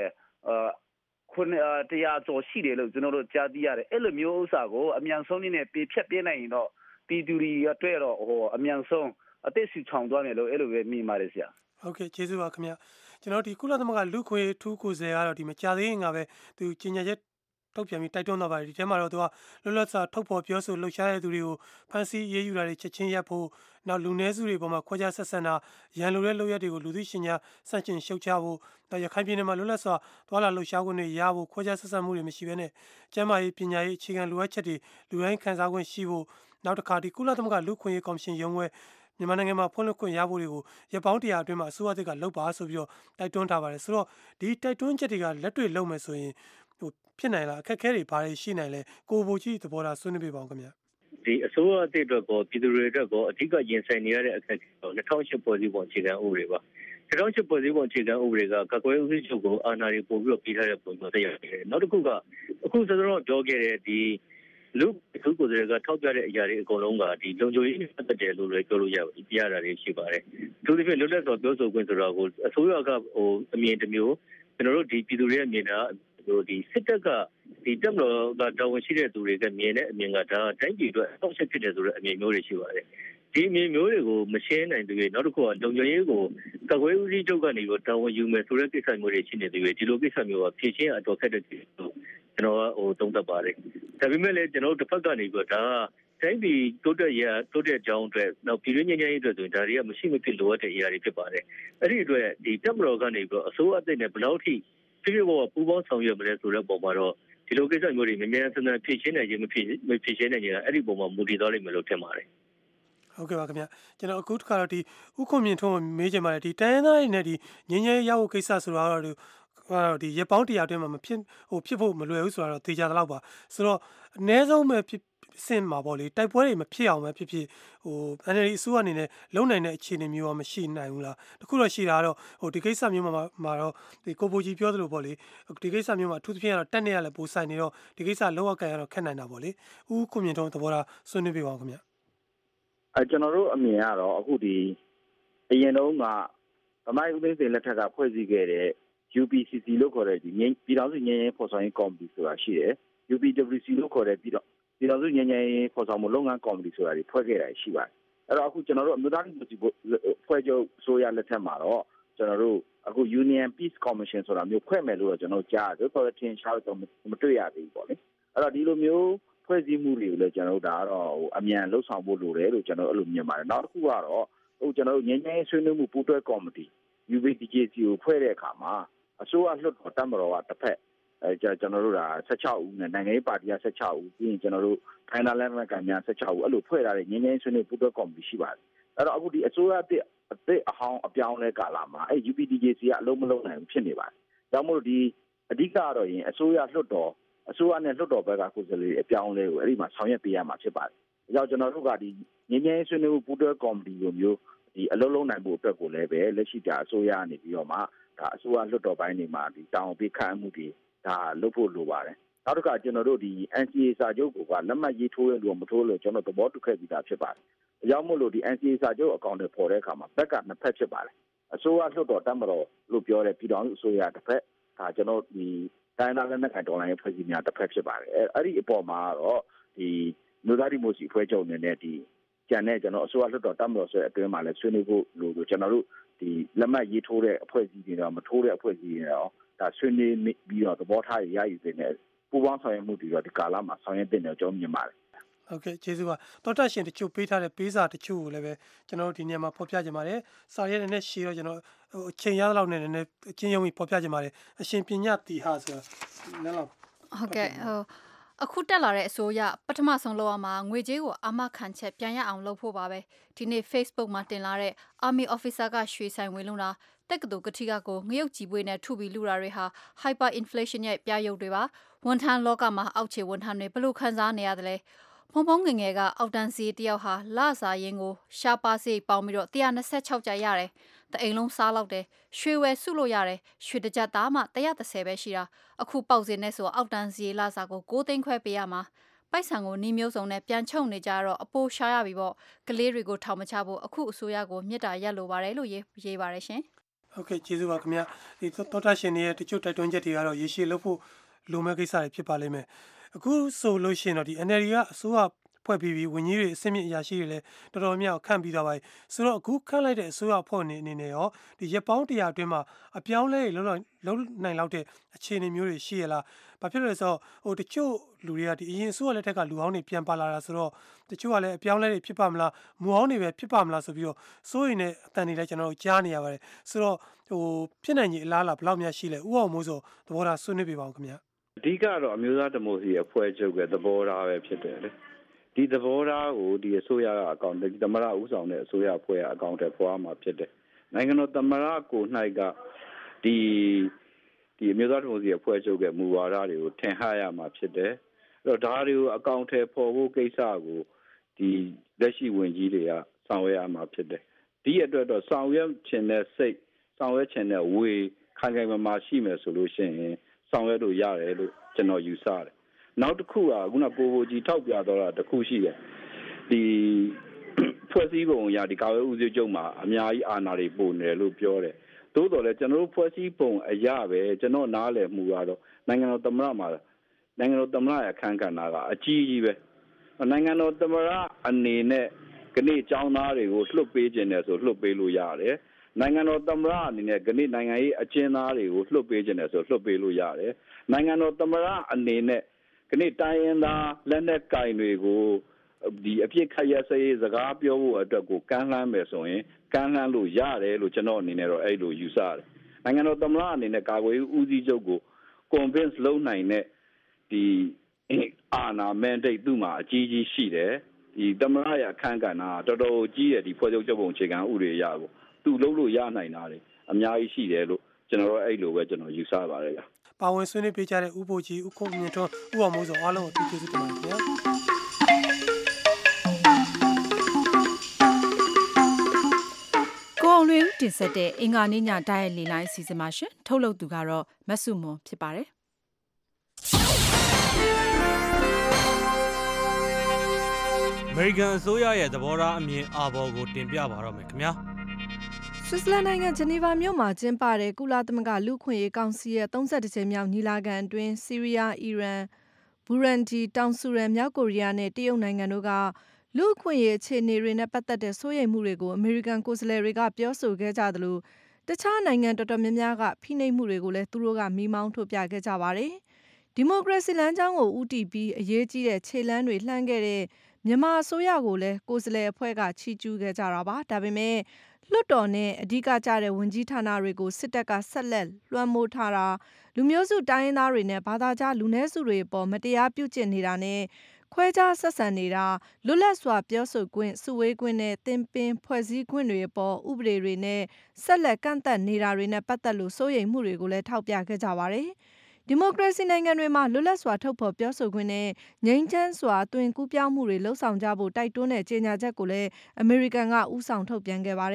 Speaker 4: တရားကျော်ရှိတယ်လို့ကျွန်တော်တို့ကြားသိရတယ်အဲ့လိုမျိုးဥစ္စာကိုအမြန်ဆုံးနည်းနဲ့ပြဖြတ်ပြနိုင်ရင်တော့ပြည်သူတွေအတွက်တော့အမြန်ဆုံးအသက်ရှူချောင်သွားမယ်လို့အဲ့လိုပဲမြင်ပါတယ်ဆရာ
Speaker 22: ဟုတ်ကဲ့ကျေးဇူးပါခင်ဗျကျွန်တော်ဒီကုလသမဂ္ဂလူခွေထူးကိုယ်စားကတော့ဒီမကြသေးခင်ကပဲသူကြီးညာချက်ထုတ်ပြန်ပြီးတိုက်တွန်းတော့ပါတယ်ဒီထဲမှာတော့သူကလွတ်လပ်စွာထုတ်ဖော်ပြောဆိုလှုပ်ရှားတဲ့သူတွေကိုဖမ်းဆီးရေးယူတာတွေချက်ချင်းရပ်ဖို့နောက်လူနည်းစုတွေပေါ်မှာခွဲခြားဆက်ဆံတာရန်လိုတဲ့လုပ်ရက်တွေကိုလူသိရှင်ကြားစန့်ကျင်ရှုတ်ချဖို့နောက်ရခိုင်ပြည်နယ်မှာလွတ်လပ်စွာသွာလာလှုပ်ရှားခွင့်တွေရဖို့ခွဲခြားဆက်ဆံမှုတွေမရှိဘဲနဲ့ကျန်းမာရေးပညာရေးအခြေခံလိုအပ်ချက်တွေလူတိုင်းခံစားခွင့်ရှိဖို့နောက်တစ်ခါဒီကုလသမဂ္ဂလူခွင့်ရေးကော်မရှင်ရုံးခွဲမြန်မာနိုင်ငံမှာဖွင့်လှစ်ခွင့်ရဖို့တွေကိုရပောင်း100အတွင်းမှာအစိုးရသစ်ကလုပ်ပါဆိုပြီးတော့တိုက်တွန်းထားပါတယ်ဆိုတော့ဒီတိုက်တွန်းချက်တွေကလက်တွေ့လုပ်မယ်ဆိုရင်ဖြစ်နိုင်လားအခက်အခဲတွေဘာတွေရှိနိုင်လဲကိုဘိုကြီးသဘောထားဆွေးနွေးပြပါအောင်ခင်ဗျာ
Speaker 20: ဒီအစိုးရအသစ်အတွက်ကိုပြည်သူတွေအတွက်ကိုအဓိကရင်ဆိုင်နေရတဲ့အခက်အခဲကို2008ပေါ်စီပုံအခြေခံဥပဒေပါ2008ပေါ်စီပုံအခြေခံဥပဒေကကာကွယ်ဦးစီးချုပ်ကိုအာဏာတွေပို့ပြီးတော့ပြီးထားတဲ့ပုံမျိုးတရားတယ်နောက်တစ်ခုကအခုစသဖြင့်ပြောခဲ့တဲ့ဒီလူကိုယ်စားကထောက်ပြတဲ့အရာတွေအကုန်လုံးကဒီလုံခြုံရေးပတ်သက်တယ်လို့လည်းပြောလို့ရတာတွေရှိပါတယ်သူတို့ဖြစ်လွတ်လပ်စွာပြောဆိုခွင့်ဆိုတာကိုအစိုးရကအမြင်တစ်မျိုးကျွန်တော်တို့ဒီပြည်သူတွေရဲ့မြင်တာဒီစစ်တပ်ကဒီတက်မတော်ကတာဝန်ရှိတဲ့သူတွေကမြင်တဲ့အမြင်ကဒါတိုင်းပြည်အတွက်အောက်ချက်ဖြစ်တယ်ဆိုတဲ့အမြင်မျိုးတွေရှိပါတယ်ဒီအမြင်မျိုးတွေကိုမရှင်းနိုင်သေးဘူးနောက်တစ်ခုကလုံခြုံရေးကိုကာကွယ်ဦးစီးချုပ်ကနေပြီးတာဝန်ယူမယ်ဆိုတဲ့ကိစ္စမျိုးတွေရှိနေသေးတယ်ဒီလိုကိစ္စမျိုးကဖြည့်ရှင်းအတော်ခက်တဲ့ကိစ္စကျွန်တော်သုံးသပ်ပါတယ်ဒါပေမဲ့လည်းကျွန်တော်တို့တစ်ဖက်ကနေပြီးဒါတိုင်းပြည်တိုးတက်ကြောင်းအတွက်နောက်ပြည်တွင်းငြိမ်းချမ်းရေးအတွက်ဆိုရင်ဒါတွေကမရှိမဖြစ်လိုအပ်တဲ့အရာတွေဖြစ်ပါတယ်အဲ့ဒီအတွက်ဒီတက်မတော်ကနေပြီးအစိုးရအသစ်နဲ့ဘယ်လောက်ထိဒီလိုပူပေါင်းဆောင်ရွက်မလဲဆိုတဲ့ပုံမှာတော့ဒီလိုကိစ္စမျိုးတွေမြန်မြန်ဆန်ဆန်ဖြည့်ရှင်းနိုင်ခြင်းမဖြည့်ရှင်းနိုင်ခြင်းအဲ့ဒီပုံမှာမူတည်သွားလိမ့်မယ်လို့ထင်ပါတယ်
Speaker 22: ဟုတ်ကဲ့ပါခင်ဗျကျွန်တော်အခုတစ်ခါတော့ဒီဥက္ကုမြင့်ထုံးမေးချင်ပါတယ်ဒီတိုင်းရင်းသားတွေနဲ့ဒီငင်းငယ်ရောက်ဖို့ကိစ္စဆိုတာတော့ဒီရပောင်း100အတွင်းမှာမဖြစ်ဖြစ်ဖို့မလွယ်ဘူးဆိုတော့သေချာတော့ပါဆိုတော့အနည်းဆုံးပဲဖြစ်စင်မှာပေါ့လေတိုက်ပွဲတွေမဖြစ်အောင်ပဲဖြစ်NLD အစိုးရအနေနဲ့လုံနိုင်တဲ့အခြေအနေမျိုးကမရှိနိုင်ဘူးလားတခုတော့ရှိတာတော့ဒီကိစ္စမျိုးမှာတော့ဒီကိုပိုကြီးပြောသလိုပေါ့လေဒီကိစ္စမျိုးမှာအထူးသဖြင့်ကတော့တက်နေရလဲပိုဆိုင်နေတော့ဒီကိစ္စလောက်အောင်ကန်ရတော့ခက်နိုင်တာပေါ့လေဥက္ကုမြင့်ထုံးသဘောထားဆွေးနွေးပြပါဦးခင်ဗျ
Speaker 3: ကျွန်တော်တို့အမြင်ကတော့အခုဒီအရင်တုန်းကဗမိုင်းဦးသိန်းစိန်လက်ထက်ကဖွဲ့စည်းခဲ့တဲ့ UPCC လို့ခေါ်တဲ့ဒီပြည်ထောင်စုငြိမ်းချမ်းရေးဖော်ဆောင်ရေးကော်မတီဆိုတာရှိတယ် UPWC လို့ခေါ်တဲ့ပြည်ထောင်စုငြိမ်းချမ်းရေးဖော်ဆောင်မှုလုပ်ငန်းကော်မတီဆိုတာတွေဖွဲ့ခဲ့တာရှိပါတယ်အဲ့တော့အခုကျွန်တော်တို့အမျိုးသားဒီမိုကရေစီဖွဲ့ချုပ်ဆိုရလက်ထက်မှာတော့ကျွန်တော်တို့အခု Union Peace Commission ဆိုတာမျိုးဖွဲ့မယ်လို့တော့ကျွန်တော်ကြားတယ်ဆိုတော့ထင်ရှားတော့မတွေ့ရသေးဘူးပေါ့လေအဲ့တော့ဒီလိုမျိုးဖွဲ့စည်းမှုတွေကိုလည်းကျွန်တော်တို့ဒါကတော့အမြန်လှုပ်ဆောင်ဖို့လိုတယ်လို့ကျွန်တော်အဲ့လိုမြင်ပါတယ်နောက်တစ်ခုကတော့ကျွန်တော်တို့ငြိမ်းချမ်းရေးဆွေးနွေးမှုပူးတွဲကော်မတီ UPDJC ကိုဖွဲ့တဲ့အခါမှာအစိုးရလွှတ်တော်တပ်မတော်ကတစ်ဖက်ကျွန်တော်တို့ဒါ16ဦးနဲ့နိုင်ငံရေးပါတီက16ဦးပြီးရင်ကျွန်တော်တို့ခိုင်နာလက်မှတ်ကများ16ဦးအဲ့လိုဖွဲ့ထားတဲ့ငြိမ်းချမ်းရေးဆွေးနွေးပူးတွဲကော်မတီရှိပါတယ်အဲ့တော့အခုဒီအစိုးရအသစ်အဟောင်းအပြောင်းလဲကာလမှာအဲ့ UPDJC ကအလုံးမလုံးနိုင်ဘူးဖြစ်နေပါတယ်ဒါမှမဟုတ်ဒီအဓိကကတော့ရင်အစိုးရနဲ့လွှတ်တော်ဘက်ကကိုယ်စားလှယ်အပြောင်းလဲကိုအဲ့ဒီမှာဆောင်ရွက်ပေးရမှာဖြစ်ပါတယ်ဒါကြောင့်ကျွန်တော်တို့ကဒီငြိမ်းချမ်းရေးဆွေးနွေးမှုပူးတွဲကော်မတီလိုမျိုးဒီအလုံးလုံးနိုင်ဖို့အတွက်ကိုလည်းပဲလက်ရှိအစိုးရကနေပြီးတော့မှဒါအစိုးရလွှတ်တော်ပိုင်းတွေမှာဒီတောင်းပေးခန့်မှုတွေဒါလုပ်ဖို့လိုပါတယ်နောက်တစ်ခါကျွန်တော်တို့ဒီ NCA စာချုပ်ကိုကလက်မှတ်ရေးထိုးရလို့မထိုးလို့ကျွန်တော်သဘောတူခဲ့ပြီးသားဖြစ်ပါတယ်
Speaker 7: ကြောင့်မို့လို့ဒီ NCA စာချုပ်အကောင့်တွေပေါ်တဲ့အခါမှာဘက်ကနှစ်ဖက်ဖြစ်ပါတယ်အစိုးရလွှတ်တော်တမတော်လို့ပြောတဲ့ပြည်ထောင်စုအစိုးရတစ်ဖက်ဒါကျွန်တော်ဒီတိုင်းဒေသလက်နက်ကိုင်တော်လှန်ရေးဖွဲ့စည်းများတစ်ဖက်ဖြစ်ပါတယ်အဲ့ဒီအပေါ်မှာတော့ဒီမြို့သားဒီမိုစီဖွဲ့ချုပ်အနေနဲ့ဒီကျန်တဲ့ကျွန်တော်အစိုးရလွှတ်တော်တမတော်ဆိုတဲ့အတွင်းမှာလည်းဆွေးနွေးဖို့လို့ကျွန်တော်တို့ဒီလက်မှတ်ရေးထိုးတဲ့အဖွဲ့အစည်းတွေတော့မထိုးတဲ့အဖွဲ့အစည်းတွေတော့ဒါဆွေးနွေးပြီးတော့သဘောထားရယူတဲ့ပူးပေါင်းဆောင်ရွက်မှုတွေတော့ဒီကာလမှာဆောင်ရွက်တဲ့နေကြောင်းမြင်ပါတယ်
Speaker 22: ဟုတ်ကဲ့ကျေးဇူးပါတော်တာရှင်တချို့ပေးထားတဲ့ပေးစာတချို့ကိုလည်းပဲကျွန်တော်တို့ဒီနေရာမှာဖော်ပြကြပါတယ်စာရဲနဲ့ရှေ့တော့ကျွန်တော်အချိန်ရလောက်နဲ့နည်းအချင်းယုံပြီးဖော်ပြကြပါတယ်အရှင်ပညာတီဟာဆိုတာနည်းလောက်
Speaker 10: ဟုတ်ကဲ့အခုတက်လာတဲ့အစိုးရပထမဆုံးလောက်မှာငွေကြေးကိုအာမခံချက်ပြန်ရအောင်လုပ်ဖို့ပါပဲဒီနေ့ Facebook မှာတင်လာတဲ့ Army Officer ကရွှေဆိုင်ဝင်လုံးတာတက်ကတူကတိကကိုငရုတ်ကြီးပွေးနဲ့ထုပြီးလူတာတွေဟာ Hyper Inflation ရဲ့ပြရုပ်တွေပါဝန်ထမ်းလောကမှာအောက်ခြေဝန်ထမ်းတွေဘလို့ခံစားနေရတယ်လဲဖုံဖုံငငယ်ကအောက်တန်းစီတယောက်ဟာလစာရင်းကိုရှားပါစိတ်ပေါင်းပြီးတော့126ကျပ်ရတယ်တအိမ်လုံးစားလောက်တယ်ရွှေဝယ်စုလို့ရတယ်ရွှေတကြက်သားမှ130ပဲရှိတာအခုပေါက်စင်နဲ့ဆိုအောက်တန်းစီလစာကို6သိန်းခွဲပေးရမှာပိုက်ဆံကိုနှီးမျိုးစုံနဲ့ပြန်ချုပ်နေကြတော့အပိုးရှားရပြီပေါ့ကလေးတွေကိုထောင်မချဖို့အခုအစိုးရကိုမြစ်တာရက်လိုပါတယ်လို့ရေးပါတယ်ရှင်
Speaker 22: ဟုတ်ကဲ့ကျေးဇူးပါခင်ဗျာဒီတော်တာရှင်ရဲ့တချို့တိုက်တွန်းချက်တွေကတော့ရေရှည်လုပ်ဖို့လိုမဲ့ကိစ္စတွေဖြစ်ပါလိမ့်မယ်အခုဆိုလို့ရှိရင်တော့ဒီ NLD ကအစိုးရဖွဲ့ပြီးဝန်ကြီးတွေအစင်းမြင့်အရာရှိတွေလည်းတော်တော်များခန့်ပြီးသွားပါပြီဆိုတော့အခုခန့်လိုက်တဲ့အစိုးရအဖွဲ့အနေနဲ့ရောဒီရက်ပေါင်း100အတွင်းမှာအပြောင်းလဲလုံးနိုင်လောက်တဲ့အခြေအနေမျိုးတွေရှိရလားဘာဖြစ်လို့လဲဆိုတော့ဟိုတချို့လူတွေကဒီအရင်အစိုးရလက်ထက်ကလူဟောင်းတွေပြန်ပါလာတာဆိုတော့တချို့ကလည်းအပြောင်းလဲတွေဖြစ်ပါမလားမူဟောင်းတွေပဲဖြစ်ပါမလားဆိုပြီးတော့စိုးရင်တဲ့အတန်တွေလည်းကျွန်တော်တို့ကြားနေရပါတယ်ဆိုတော့ဟိုဖြစ်နိုင်ကြီးအလားလားဘယ်လောက်များရှိလဲဥအောင်မိုးဆိုသဘောထားဆွေးနွေးပြပါအောင်ခင်ဗျာ
Speaker 3: အဓိကတော့အမျိုးသားဒီမိုကရေစီအဖွဲ့ချုပ်ရဲ့သဘောထားပဲဖြစ်တယ်လေဒီသဘောထားကိုဒီအစိုးရကအကောင့်တွေသမရဦးဆောင်တဲ့အစိုးရအဖွဲ့ကအကောင့်တွေပေါ်မှာဖြစ်တယ်နိုင်ငံတော်သမရကို၌ကဒီအမျိုးသားဒီမိုကရေစီအဖွဲ့ချုပ်ရဲ့မူဝါဒတွေကိုထင်ဟရမှာဖြစ်တယ်အဲ့တော့ဒါတွေကိုအကောင့်တွေပေါ်ဖို့ကိစ္စကိုဒီလက်ရှိဝန်ကြီးတွေကဆောင်ရွက်ရမှာဖြစ်တယ်ဒီအတွက်တော့ဆောင်ရွက်ခြင်းနဲ့စိတ်ဆောင်ရွက်ခြင်းနဲ့ဝေခိုင်ခိုင်မာမာရှိမယ်ဆိုလို့ရှိရင်ဆောင်ရွက်လို့ရတယ်လို့ကျွန်တော်ယူဆတယ်နောက်တစ်ခုကခုနပိုကြီးထောက်ပြတော့တာတစ်ခုရှိတယ်ဒီဖွဲ့စည်းပုံအရာဒီကာဝေးဦးစီးချုပ်မှာအများကြီးအာဏာတွေပိုနေတယ်လို့ပြောတယ်သို့တော်လည်းကျွန်တော်တို့ဖွဲ့စည်းပုံအရာပဲကျွန်တော်နားလည်မှုကတော့နိုင်ငံတော်သမ္မတမှာနိုင်ငံတော်သမ္မတရဲ့အခမ်းကဏ္ဍကအကြီးကြီးပဲနိုင်ငံတော်သမ္မတအနေနဲ့ကနေ့ចောင်းသားတွေကိုလှုပ်ပေးခြင်းနဲ့ဆိုလှုပ်ပေးလို့ရတယ်နိုင်ငံတော်သမ္မတအနေနဲ့ကနေ့နိုင်ငံရေးအကျဉ်းသားတွေကိုလှုပ်ပေးခြင်းနဲ့ဆိုလှုပ်ပေးလို့ရတယ်နိုင်ငံတော်သမ္မတအနေနဲ့ကနေ့တိုင်းရင်းသားလက်နက်ကင်တွေကိုဒီအပြစ်ခတ်ရစေးစကားပြောဖို့အတွက်ကိုကမ်းလှမ်းမယ်ဆိုရင်ကမ်းလှမ်းလို့ရတယ်လို့ကျွန်တော်အနေနဲ့တော့အဲ့လိုယူဆတယ်နိုင်ငံတော်သမ္မတအနေနဲ့ကာကွယ်ရေးဦးစီးချုပ်ကို convince လုပ်နိုင်တဲ့ဒီအာဏာ mandate သူ့မှာအကြီးကြီးရှိတယ်ဒီသမ္မတရဲ့အခမ်းကဏ္ဍတော်တော်ကြီးရဲ့ဒီဖွဲ့ချုပ်ချုပ်ပုံအခြေခံဥပဒေအရကိုသူ့လုပ်လို့ရနိုင်တာတွေအများကြီးရှိတယ်လို့ကျွန်တော်တို့အဲ့လိုပဲကျွန်တော်ယူဆပါတယ်ဗျာ
Speaker 22: ပါဝင်ဆွေးနွေးပေးကြတဲ့ဥပိုလ်ကြီးဥခုံမြင့်ထွန်းဥအောင်မိုးစောအားလုံးကိုကျေးဇူးတင်ပါတယ်ခင်ဗျာ
Speaker 2: ကိုအောင်လွင်ဦးတင်ဆက်တဲ့အင်္ဂါနေ့ညတိုက်ရိုက်လေလိုင်းအစီအစဉ်မှာရှင်ထုတ်လုပ်သူကတော့မဆုမွန်ဖြစ်ပါတယ်
Speaker 23: အမေရိကန်အစိုးရရဲ့သဘောထားအမြင်အာဘော်ကိုတင်ပြပါတော့မယ်ခင်ဗျာ
Speaker 5: ဆွစ်ဇာလန်နိုင်ငံဂျနီဗာမြို့မှာကျင်းပတဲ့ကုလသမဂ္ဂလူ့အခွင့်အရေးကောင်စီရဲ့32ကြိမ်မြောက်ညီလာခံအတွင်းဆီးရီးယား၊အီရန်၊ဘူရန်ဒီ၊တောင်ဆူဒန်၊မြောက်ကိုရီးယားနဲ့တရုတ်နိုင်ငံတို့ကလူ့အခွင့်အရေးအခြေအနေတွေနဲ့ပတ်သက်တဲ့စိုးရိမ်မှုတွေကိုအမေရိကန်ကိုယ်စားလှယ်တွေကပြောဆိုခဲ့ကြသလိုတခြားနိုင်ငံတော်တော်များများကဖိနှိပ်မှုတွေကိုလည်းသူတို့ကမီးမောင်းထုတ်ပြခဲ့ကြပါတယ်။ဒီမိုကရေစီလမ်းကြောင်းကိုဦးတည်ပြီးအရေးကြီးတဲ့ခြေလှမ်းတွေလှမ်းခဲ့တဲ့မြန်မာအစိုးရကိုလည်းကိုယ်စားလှယ်အဖွဲ့ကချီးကျူးခဲ့ကြတာပါ။ဒါပေမဲ့လွှတ်တော်နဲ့အဓိကကျတဲ့ဝန်ကြီးဌာနတွေကိုစစ်တပ်ကဆက်လက်လွှမ်းမိုးထားတာလူမျိုးစုတိုင်းရင်းသားတွေနဲ့ဘာသာခြားလူနည်းစုတွေအပေါ်မတရားပြုကျင့်နေတာနဲ့ခွဲခြားဆက်ဆံနေတာလွတ်လပ်စွာပြောဆိုခွင့်စုဝေးခွင့်နဲ့သင်ပင်ဖွဲ့စည်းခွင့်တွေအပေါ်ဥပဒေတွေနဲ့ဆက်လက်ကန့်သတ်နေတာတွေနဲ့ပတ်သက်လို့စိုးရိမ်မှုတွေကိုလည်းထောက်ပြခဲ့ကြပါတယ်။ဒီမိုကရေစီနိုင်ငံတွေမှာလွတ်လပ်စွာထုတ်ဖော်ပြောဆိုခွင့်နဲ့ငြိမ်းချမ်းစွာသွင်ကူးပြောင်းမှုတွေလှုံ့ဆော်ကြဖို့တိုက်တွန်းတဲ့ကြေညာချက်ကိုလည်းအမေရိကန်ကဦးဆောင်ထုတ်ပြန်ခဲ့ပါတယ်။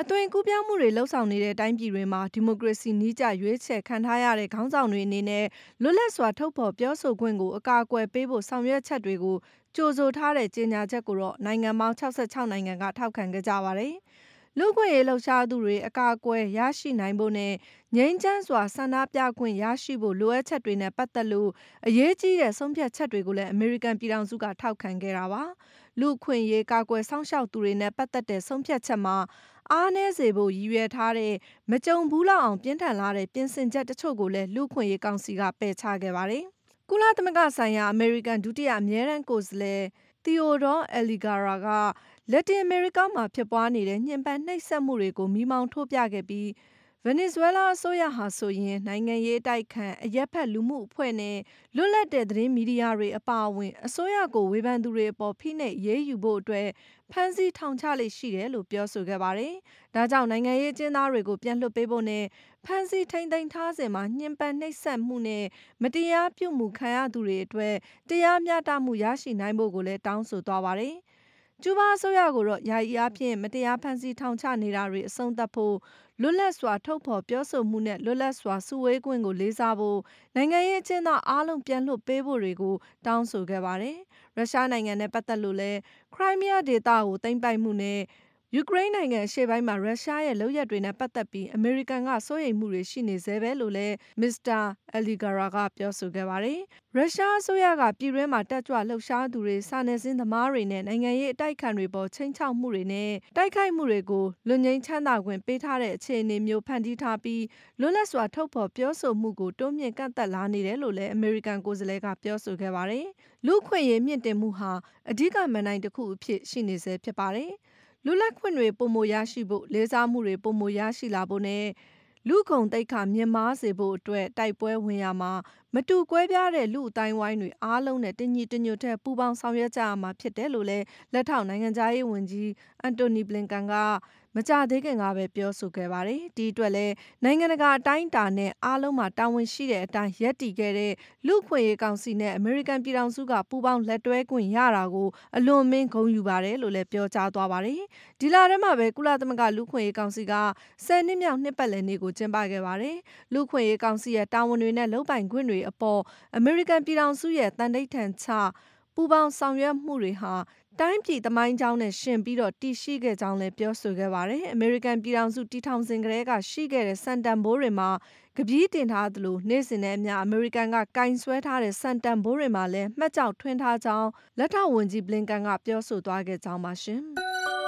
Speaker 5: အသွင်ကူးပြောင်းမှုတွေလှုပ်ဆောင်နေတဲ့တိုင်းပြည်တွေမှာဒီမိုကရေစီနည်းကျရွေးချယ်ခံထားရတဲ့ခေါင်းဆောင်တွေအနေနဲ့လွတ်လပ်စွာထုတ်ဖော်ပြောဆိုခွင့်ကိုအကာအကွယ်ပေးဖို့ဆောင်ရွက်ချက်တွေကိုကြိုဆိုထားတဲ့ကြေညာချက်ကိုတော့နိုင်ငံပေါင်း66နိုင်ငံကထောက်ခံခဲ့ကြပါတယ်။လူ့အခွင့်အရေးလှုပ်ရှားသူတွေအကာအကွယ်ရရှိနိုင်ဖို့နဲ့ငြိမ်းချမ်းစွာဆန္ဒပြခွင့်ရရှိဖို့လိုအပ်ချက်တွေနဲ့ပတ်သက်လို့အရေးကြီးတဲ့ဆုံးဖြတ်ချက်တွေကိုလည်းအမေရိကန်ပြည်ထောင်စုကထောက်ခံခဲ့တာပါ။လူ့အခွင့်အရေးကာကွယ်စောင့်ရှောက်သူတွေနဲ့ပတ်သက်တဲ့ဆုံးဖြတ်ချက်မှာအားနည်းစေဖို့ရည်ရွယ်ထားတဲ့မကြုံဘူးလောက်အောင်ပြင်းထန်လာတဲ့ပြင်ဆင်ချက်တချို့ကိုလည်းလူ့အခွင့်အရေးကောင်စီကပယ်ချခဲ့ပါတယ်။ကုလသမဂ္ဂဆိုင်ရာအမေရိကန်ဒုတိယအမြဲတမ်းကိုယ်စားလှယ်Theodore Elligara ကလက်တင်အမေရိကမှာဖြစ်ပွားနေတဲ့ညှဉ်းပန်းနှိပ်စက်မှုတွေကိုမီးမောင်းထိုးပြခဲ့ပြီးဗင်နီဇွဲလားအစိုးရဟာဆိုရင်နိုင်ငံရေးအတိုက်ခံအရက်ဖက်လူမှုအဖွဲ့နဲ့လွတ်လပ်တဲ့သတင်းမီဒီယာတွေအပါအဝင်အစိုးရကိုဝေဖန်သူတွေအပေါ်ဖိနှိပ်ရေးယူဖို့အတွက်ဖမ်းဆီးထောင်ချလေ့ရှိတယ်လို့ပြောဆိုခဲ့ပါတယ်။ဒါကြောင့်နိုင်ငံရေးအကျဉ်းသားတွေကိုပြန်လွှတ်ပေးဖို့နဲ့ဖမ်းဆီးထိန်းသိမ်းထားစဉ်မှာညှဉ်းပန်းနှိပ်စက်မှုနဲ့မတရားပြုမှုခံရသူတွေအတွက်တရားမျှတမှုရရှိနိုင်ဖို့ကိုလည်းတောင်းဆိုသွားပါတယ်။ကျူးဘားအစိုးရကိုတော့ယာယီအားဖြင့်မတရားဖမ်းဆီးထောင်ချနေတာတွေအဆုံးသတ်ဖို့လွတ်လပ်စွာထုတ်ဖော်ပြောဆိုမှုနဲ့လွတ်လပ်စွာစုဝေးခွင့်ကိုလေးစားဖို့နိုင်ငံရေးအကျဉ်းသားအားလုံးပြန်လွှတ်ပေးဖို့တွေကိုတောင်းဆိုခဲ့ပါတယ်။ရုရှားနိုင်ငံနဲ့ပတ်သက်လို့လည်းခရိုင်းမီးယားဒေသကိုသိမ်းပိုက်မှုနဲ့ယူကရိန်းနိုင်ငံအရှေ့ပိုင်းမှာရုရှားရဲ့လုပ်ရပ်တွေနဲ့ပတ်သက်ပြီးအမေရိကန်ကစိုးရိမ်မှုတွေရှိနေသေးပဲလို့လည်းမစ္စတာElligaraကပြောဆိုခဲ့ပါတယ်။ရုရှားအစိုးရကပြည်တွင်းမှာတက်ကြွလှုပ်ရှားသူတွေစာနယ်ဇင်းသမားတွေနဲ့နိုင်ငံရေးအတိုက်ခံတွေပေါ်ချိန်ချောက်မှုတွေနဲ့တိုက်ခိုက်မှုတွေကိုလွတ်ငြိမ်းချမ်းသာခွင့်ပေးထားတဲ့အခြေအနေမျိုးဖန်တီးထားပြီးလွတ်လပ်စွာထုတ်ဖော်ပြောဆိုမှုကိုတိုးမြင့်ကန့်သက်လာနေတယ်လို့လည်းအမေရိကန်ကိုယ်စားလှယ်ကပြောဆိုခဲ့ပါတယ်။လူ့အခွင့်အရေးမြင့်တင်မှုဟာအဓိကမဏ္ဍိုင်တစ်ခုအဖြစ်ရှိနေဆဲဖြစ်ပါတယ်။လူလက်ခွင့်တွေပုံမရရှိဖို့လေးစားမှုတွေပုံမရရှိလာဖို့နဲ့လူဂုဏ်သိက္ခာမြင့်မားစေဖို့အတွက်တိုက်ပွဲဝင်ရမှာမတူကွဲပြားတဲ့လူအတိုင်းဝိုင်းတွေအားလုံးနဲ့တညီတညွတ်တဲ့ပူးပေါင်းဆောင်ရွက်ကြရမှာဖြစ်တယ်လို့လည်းလက်ထောက်နိုင်ငံသားရေးဝန်ကြီးအန်တိုနီဘလင်ကန်ကမကြသေးခင်ကပဲပြောဆိုခဲ့ပါတယ်။ဒီအတွက်လည်းနိုင်ငံတကာအတိုင်းအတာနဲ့အားလုံးမှာတာဝန်ရှိတဲ့အတိုင်းရပ်တည်ခဲ့တဲ့လူ့အခွင့်အရေးကောင်စီနဲ့အမေရိကန်ပြည်ထောင်စုကပူးပေါင်းလက်တွဲခွင့်ရတာကိုအလွန်မင်းဂုဏ်ယူပါတယ်လို့လည်းပြောကြားသွားပါတယ်။ဒီလထဲမှာပဲကုလသမဂ္ဂလူ့အခွင့်အရေးကောင်စီက10နှစ်မြောက်နှစ်ပတ်လည်နေ့ကိုကျင်းပခဲ့ပါတယ်။လူ့အခွင့်အရေးကောင်စီရဲ့တာဝန်တွေနဲ့လုပ်ပိုင်ခွင့်တွေအပေါ်အမေရိကန်ပြည်ထောင်စုရဲ့တန်ဋိဌာန်ချပူးပေါင်းဆောင်ရွက်မှုတွေဟာတိုင်းပြည်သမိုင်းကြောင်းနဲ့ရှင်ပြီးတော့တည်ရှိခဲ့ကြောင်းလည်းပြောဆိုခဲ့ပါတယ်။အမေရိကန်ပြည်ထောင်စုတည်ထောင်စဉ်ကတည်းကရှိခဲ့တဲ့စံတန်ဘိုးတွေမှာကပီးတင်ထားသလိုနေ့စဉ်နဲ့အမျှအမေရိကန်ကကင်ဆွဲထားတဲ့စံတန်ဘိုးတွေမှာလည်းမှတ်ကြောက်ထွင်းထားကြောင်းလက်ထောက်ဝန်ကြီးဘလင်ကန်ကပြောဆိုသွားခဲ့ကြောင်းပါရှင်။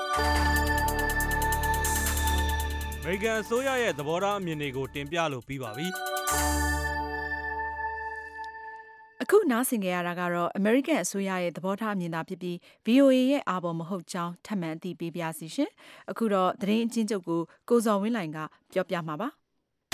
Speaker 23: အမေရိကန်အစိုးရရဲ့သဘောထားအမြင်တွေကိုတင်ပြလို့ပြီးပါပြီ။
Speaker 2: အခုနားဆင်ကြရတာကတော့ American အစိုးရရဲ့သဘောထားအမြင်သာဖြစ်ပြီး VOA ရဲ့အာဘော်မဟုတ်ကြောင်းထပ်မံအသိပေးပါရစီရှင်။အခုတော့သတင်းအချင်းချုပ်ကိုကိုဇော်ဝင်းလိုင်ကပြောပြမှာပါ။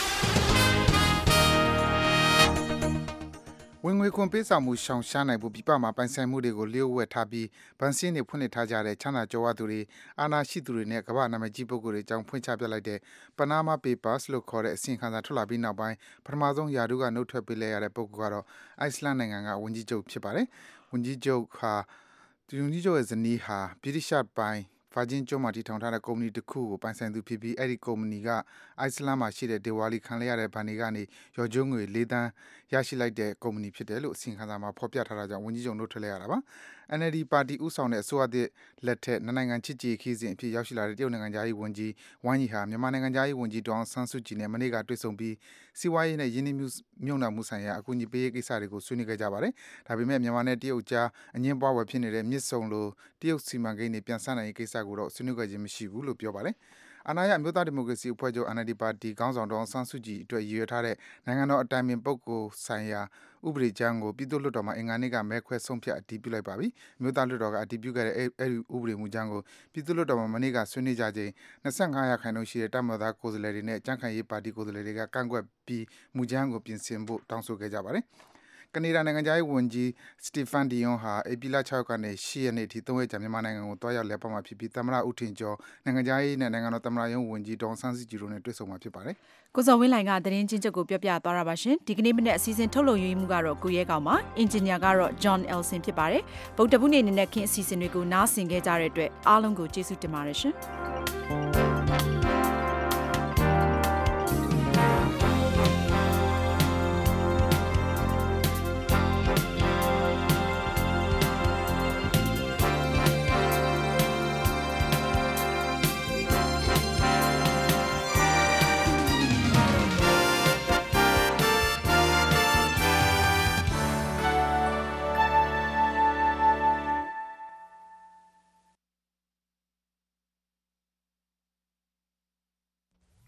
Speaker 9: ဝင်ငွေခွန်ပေးဆောင်မှုရှောင်ရှားနိုင်ဖို့ပြပမှာပိုင်ဆိုင်မှုတွေကိုလျှို့ဝှက်ထားပြီးဗန်စင်းတွေဖွင့်လှစ်ထားကြတဲ့ချမ်းသာကြွယ်ဝသူတွေအာဏာရှိသူတွေနဲ့ကမ္ဘာနာမည်ကြီးပုဂ္ဂိုလ်တွေအကြောင်းဖွင့်ချပြလိုက်တဲ့ Panama Papers လို့ခေါ်တဲ့အစီရင်ခံစာထွက်လာပြီးနောက်ပိုင်းပထမဆုံးယာဒုကနှုတ်ထွက်ပေးလိုက်ရတဲ့ပုဂ္ဂိုလ်ကတော့အိုက်စလန်နိုင်ငံကဝန်ကြီးချုပ်ဖြစ်ပါတယ်။ဝန်ကြီးချုပ်ရဲ့ဇနီးဟာဗြိတိရှပိုင် Virgin ကျွန်းမှာတည်ထောင်ထားတဲ့ကုမ္ပဏီတစ်ခုကိုပိုင်ဆိုင်သူဖြစ်ပြီးအဲ့ဒီကုမ္ပဏီကအိုက်စလန်မှာရှိတဲ့ဒေဝါလီခံလိုက်ရတဲ့ဘဏ်တွေကနေရော်ကျိုးငွေ4 သန်းရရှိလိုက်တဲ့ကုမ္ပဏီဖြစ်တယ်လို့အစီရင်ခံစာမှာဖော်ပြထားတာကြောင့်ဝန်ကြီးချုပ်နှုတ်ထွက်လိုက်ရတာပါ။ NLD ပါတီဦးဆောင်တဲ့အစိုးရသစ်လက်ထက်နိုင်ငံချစ်ကြည်ခီးစဉ်အဖြစ်ရောက်ရှိလာတဲ့တရုတ်နိုင်ငံသားရေးဝန်ကြီးဝမ်ယီဟာမြန်မာနိုင်ငံသားရေးဝန်ကြီးဒေါအောင်ဆန်းစုကြည်နဲ့မနေ့ကတွေ့ဆုံပြီးစီးပွားရေးနဲ့ယင်းနှိမ့်မြုပ်နှံမှုဆိုင်ရာအကူအညီပေးရေးကိစ္စတွေကိုဆွေးနွေးခဲ့ကြပါတယ်။ဒါပေမဲ့မြန်မာနဲ့တရုတ်ကြားအငင်းပွားဝယ်ဖြစ်နေတဲ့မြစ်ဆုံလိုတရုတ်စီမံကိန်းတွေပြန်ဆန်းနိုင်ရေးကိစ္စကိုတော့ဆွေးနွေးခဲ့ခြင်းမရှိဘူးလို့ပြောပါတယ်။အာဏာရအမျိုးသားဒီမိုကရေစီအဖွဲ့ချုပ် NLD ပါတီခေါင်းဆောင်ဒေါအောင်ဆန်းစုကြည်အတွက်ရည်ရွယ်ထားတဲ့နိုင်ငံတော်အတိုင်ပင်ပုဂ္ဂိုလ်ဆိုင်ရာဥပဒေကြမ်းကိုပြည်သူ့လွှတ်တော်မှာအင်္ဂါနေ့ကမဲခွဲဆုံးဖြတ်အတည်ပြုလိုက်ပါပြီ။အမျိုးသားလွှတ်တော်ကအတည်ပြုခဲ့တဲ့အဲဒီဥပဒေမူကြမ်းကိုပြည်သူ့လွှတ်တော်မှာမနေ့ကဆွေးနွေးကြချိန်25%ရှိတဲ့တပ်မတော်သားကိုယ်စားလှယ်တွေနဲ့ကြံ့ခိုင်ရေးပါတီကိုယ်စားလှယ်တွေကကန့်ကွက်ပြီးမူကြမ်းကိုပြင်ဆင်ဖို့တောင်းဆိုခဲ့ကြပါတယ်။ကနေဒါနိုင်ငံသားရေးဝန်ကြီးစတီဖန်ဒီယွန်ဟာဧပြီလ6ရက်ကနေ10ရက်နေ့အထိ3ရက်ကြာမြန်မာနိုင်ငံကိုတွားရောက်လည်ပတ်မှာဖြစ်ပြီးသမ္မတဦးထင်ကျော်နိုင်ငံသားရေးနဲ့နိုင်ငံတော်သမ္မတရုံးဝန်ကြီးဒေါ်ဆန်းစုကြည်တို့နဲ့တွေ့ဆုံမှာဖြစ်ပါတယ်
Speaker 2: ။ကိုဇော်ဝင်းလိုင်ကသတင်းချင်းချုပ်ကိုပြောပြသွားတာပါရှင်။ဒီကနေ့မနေ့အစီအစဉ်ထုတ်လွှင့်ရေးမှုကတော့ကိုရဲကောင်ပါ။အင်ဂျင်နီယာကတော့ John Elson ဖြစ်ပါတယ်။ဗုဒ္ဓဘုနေ့နေ့ခင်းအစီအစဉ်တွေကိုနားဆင်ခဲ့ကြတဲ့အတွက်အားလုံးကိုကျေးဇူးတင်ပါတယ်ရှင်။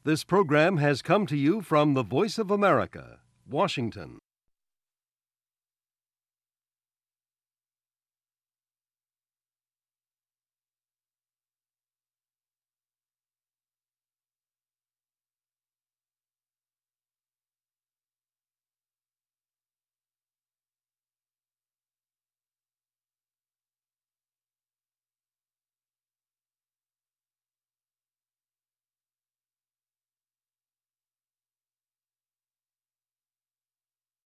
Speaker 11: This program has come to you from the Voice of America, Washington.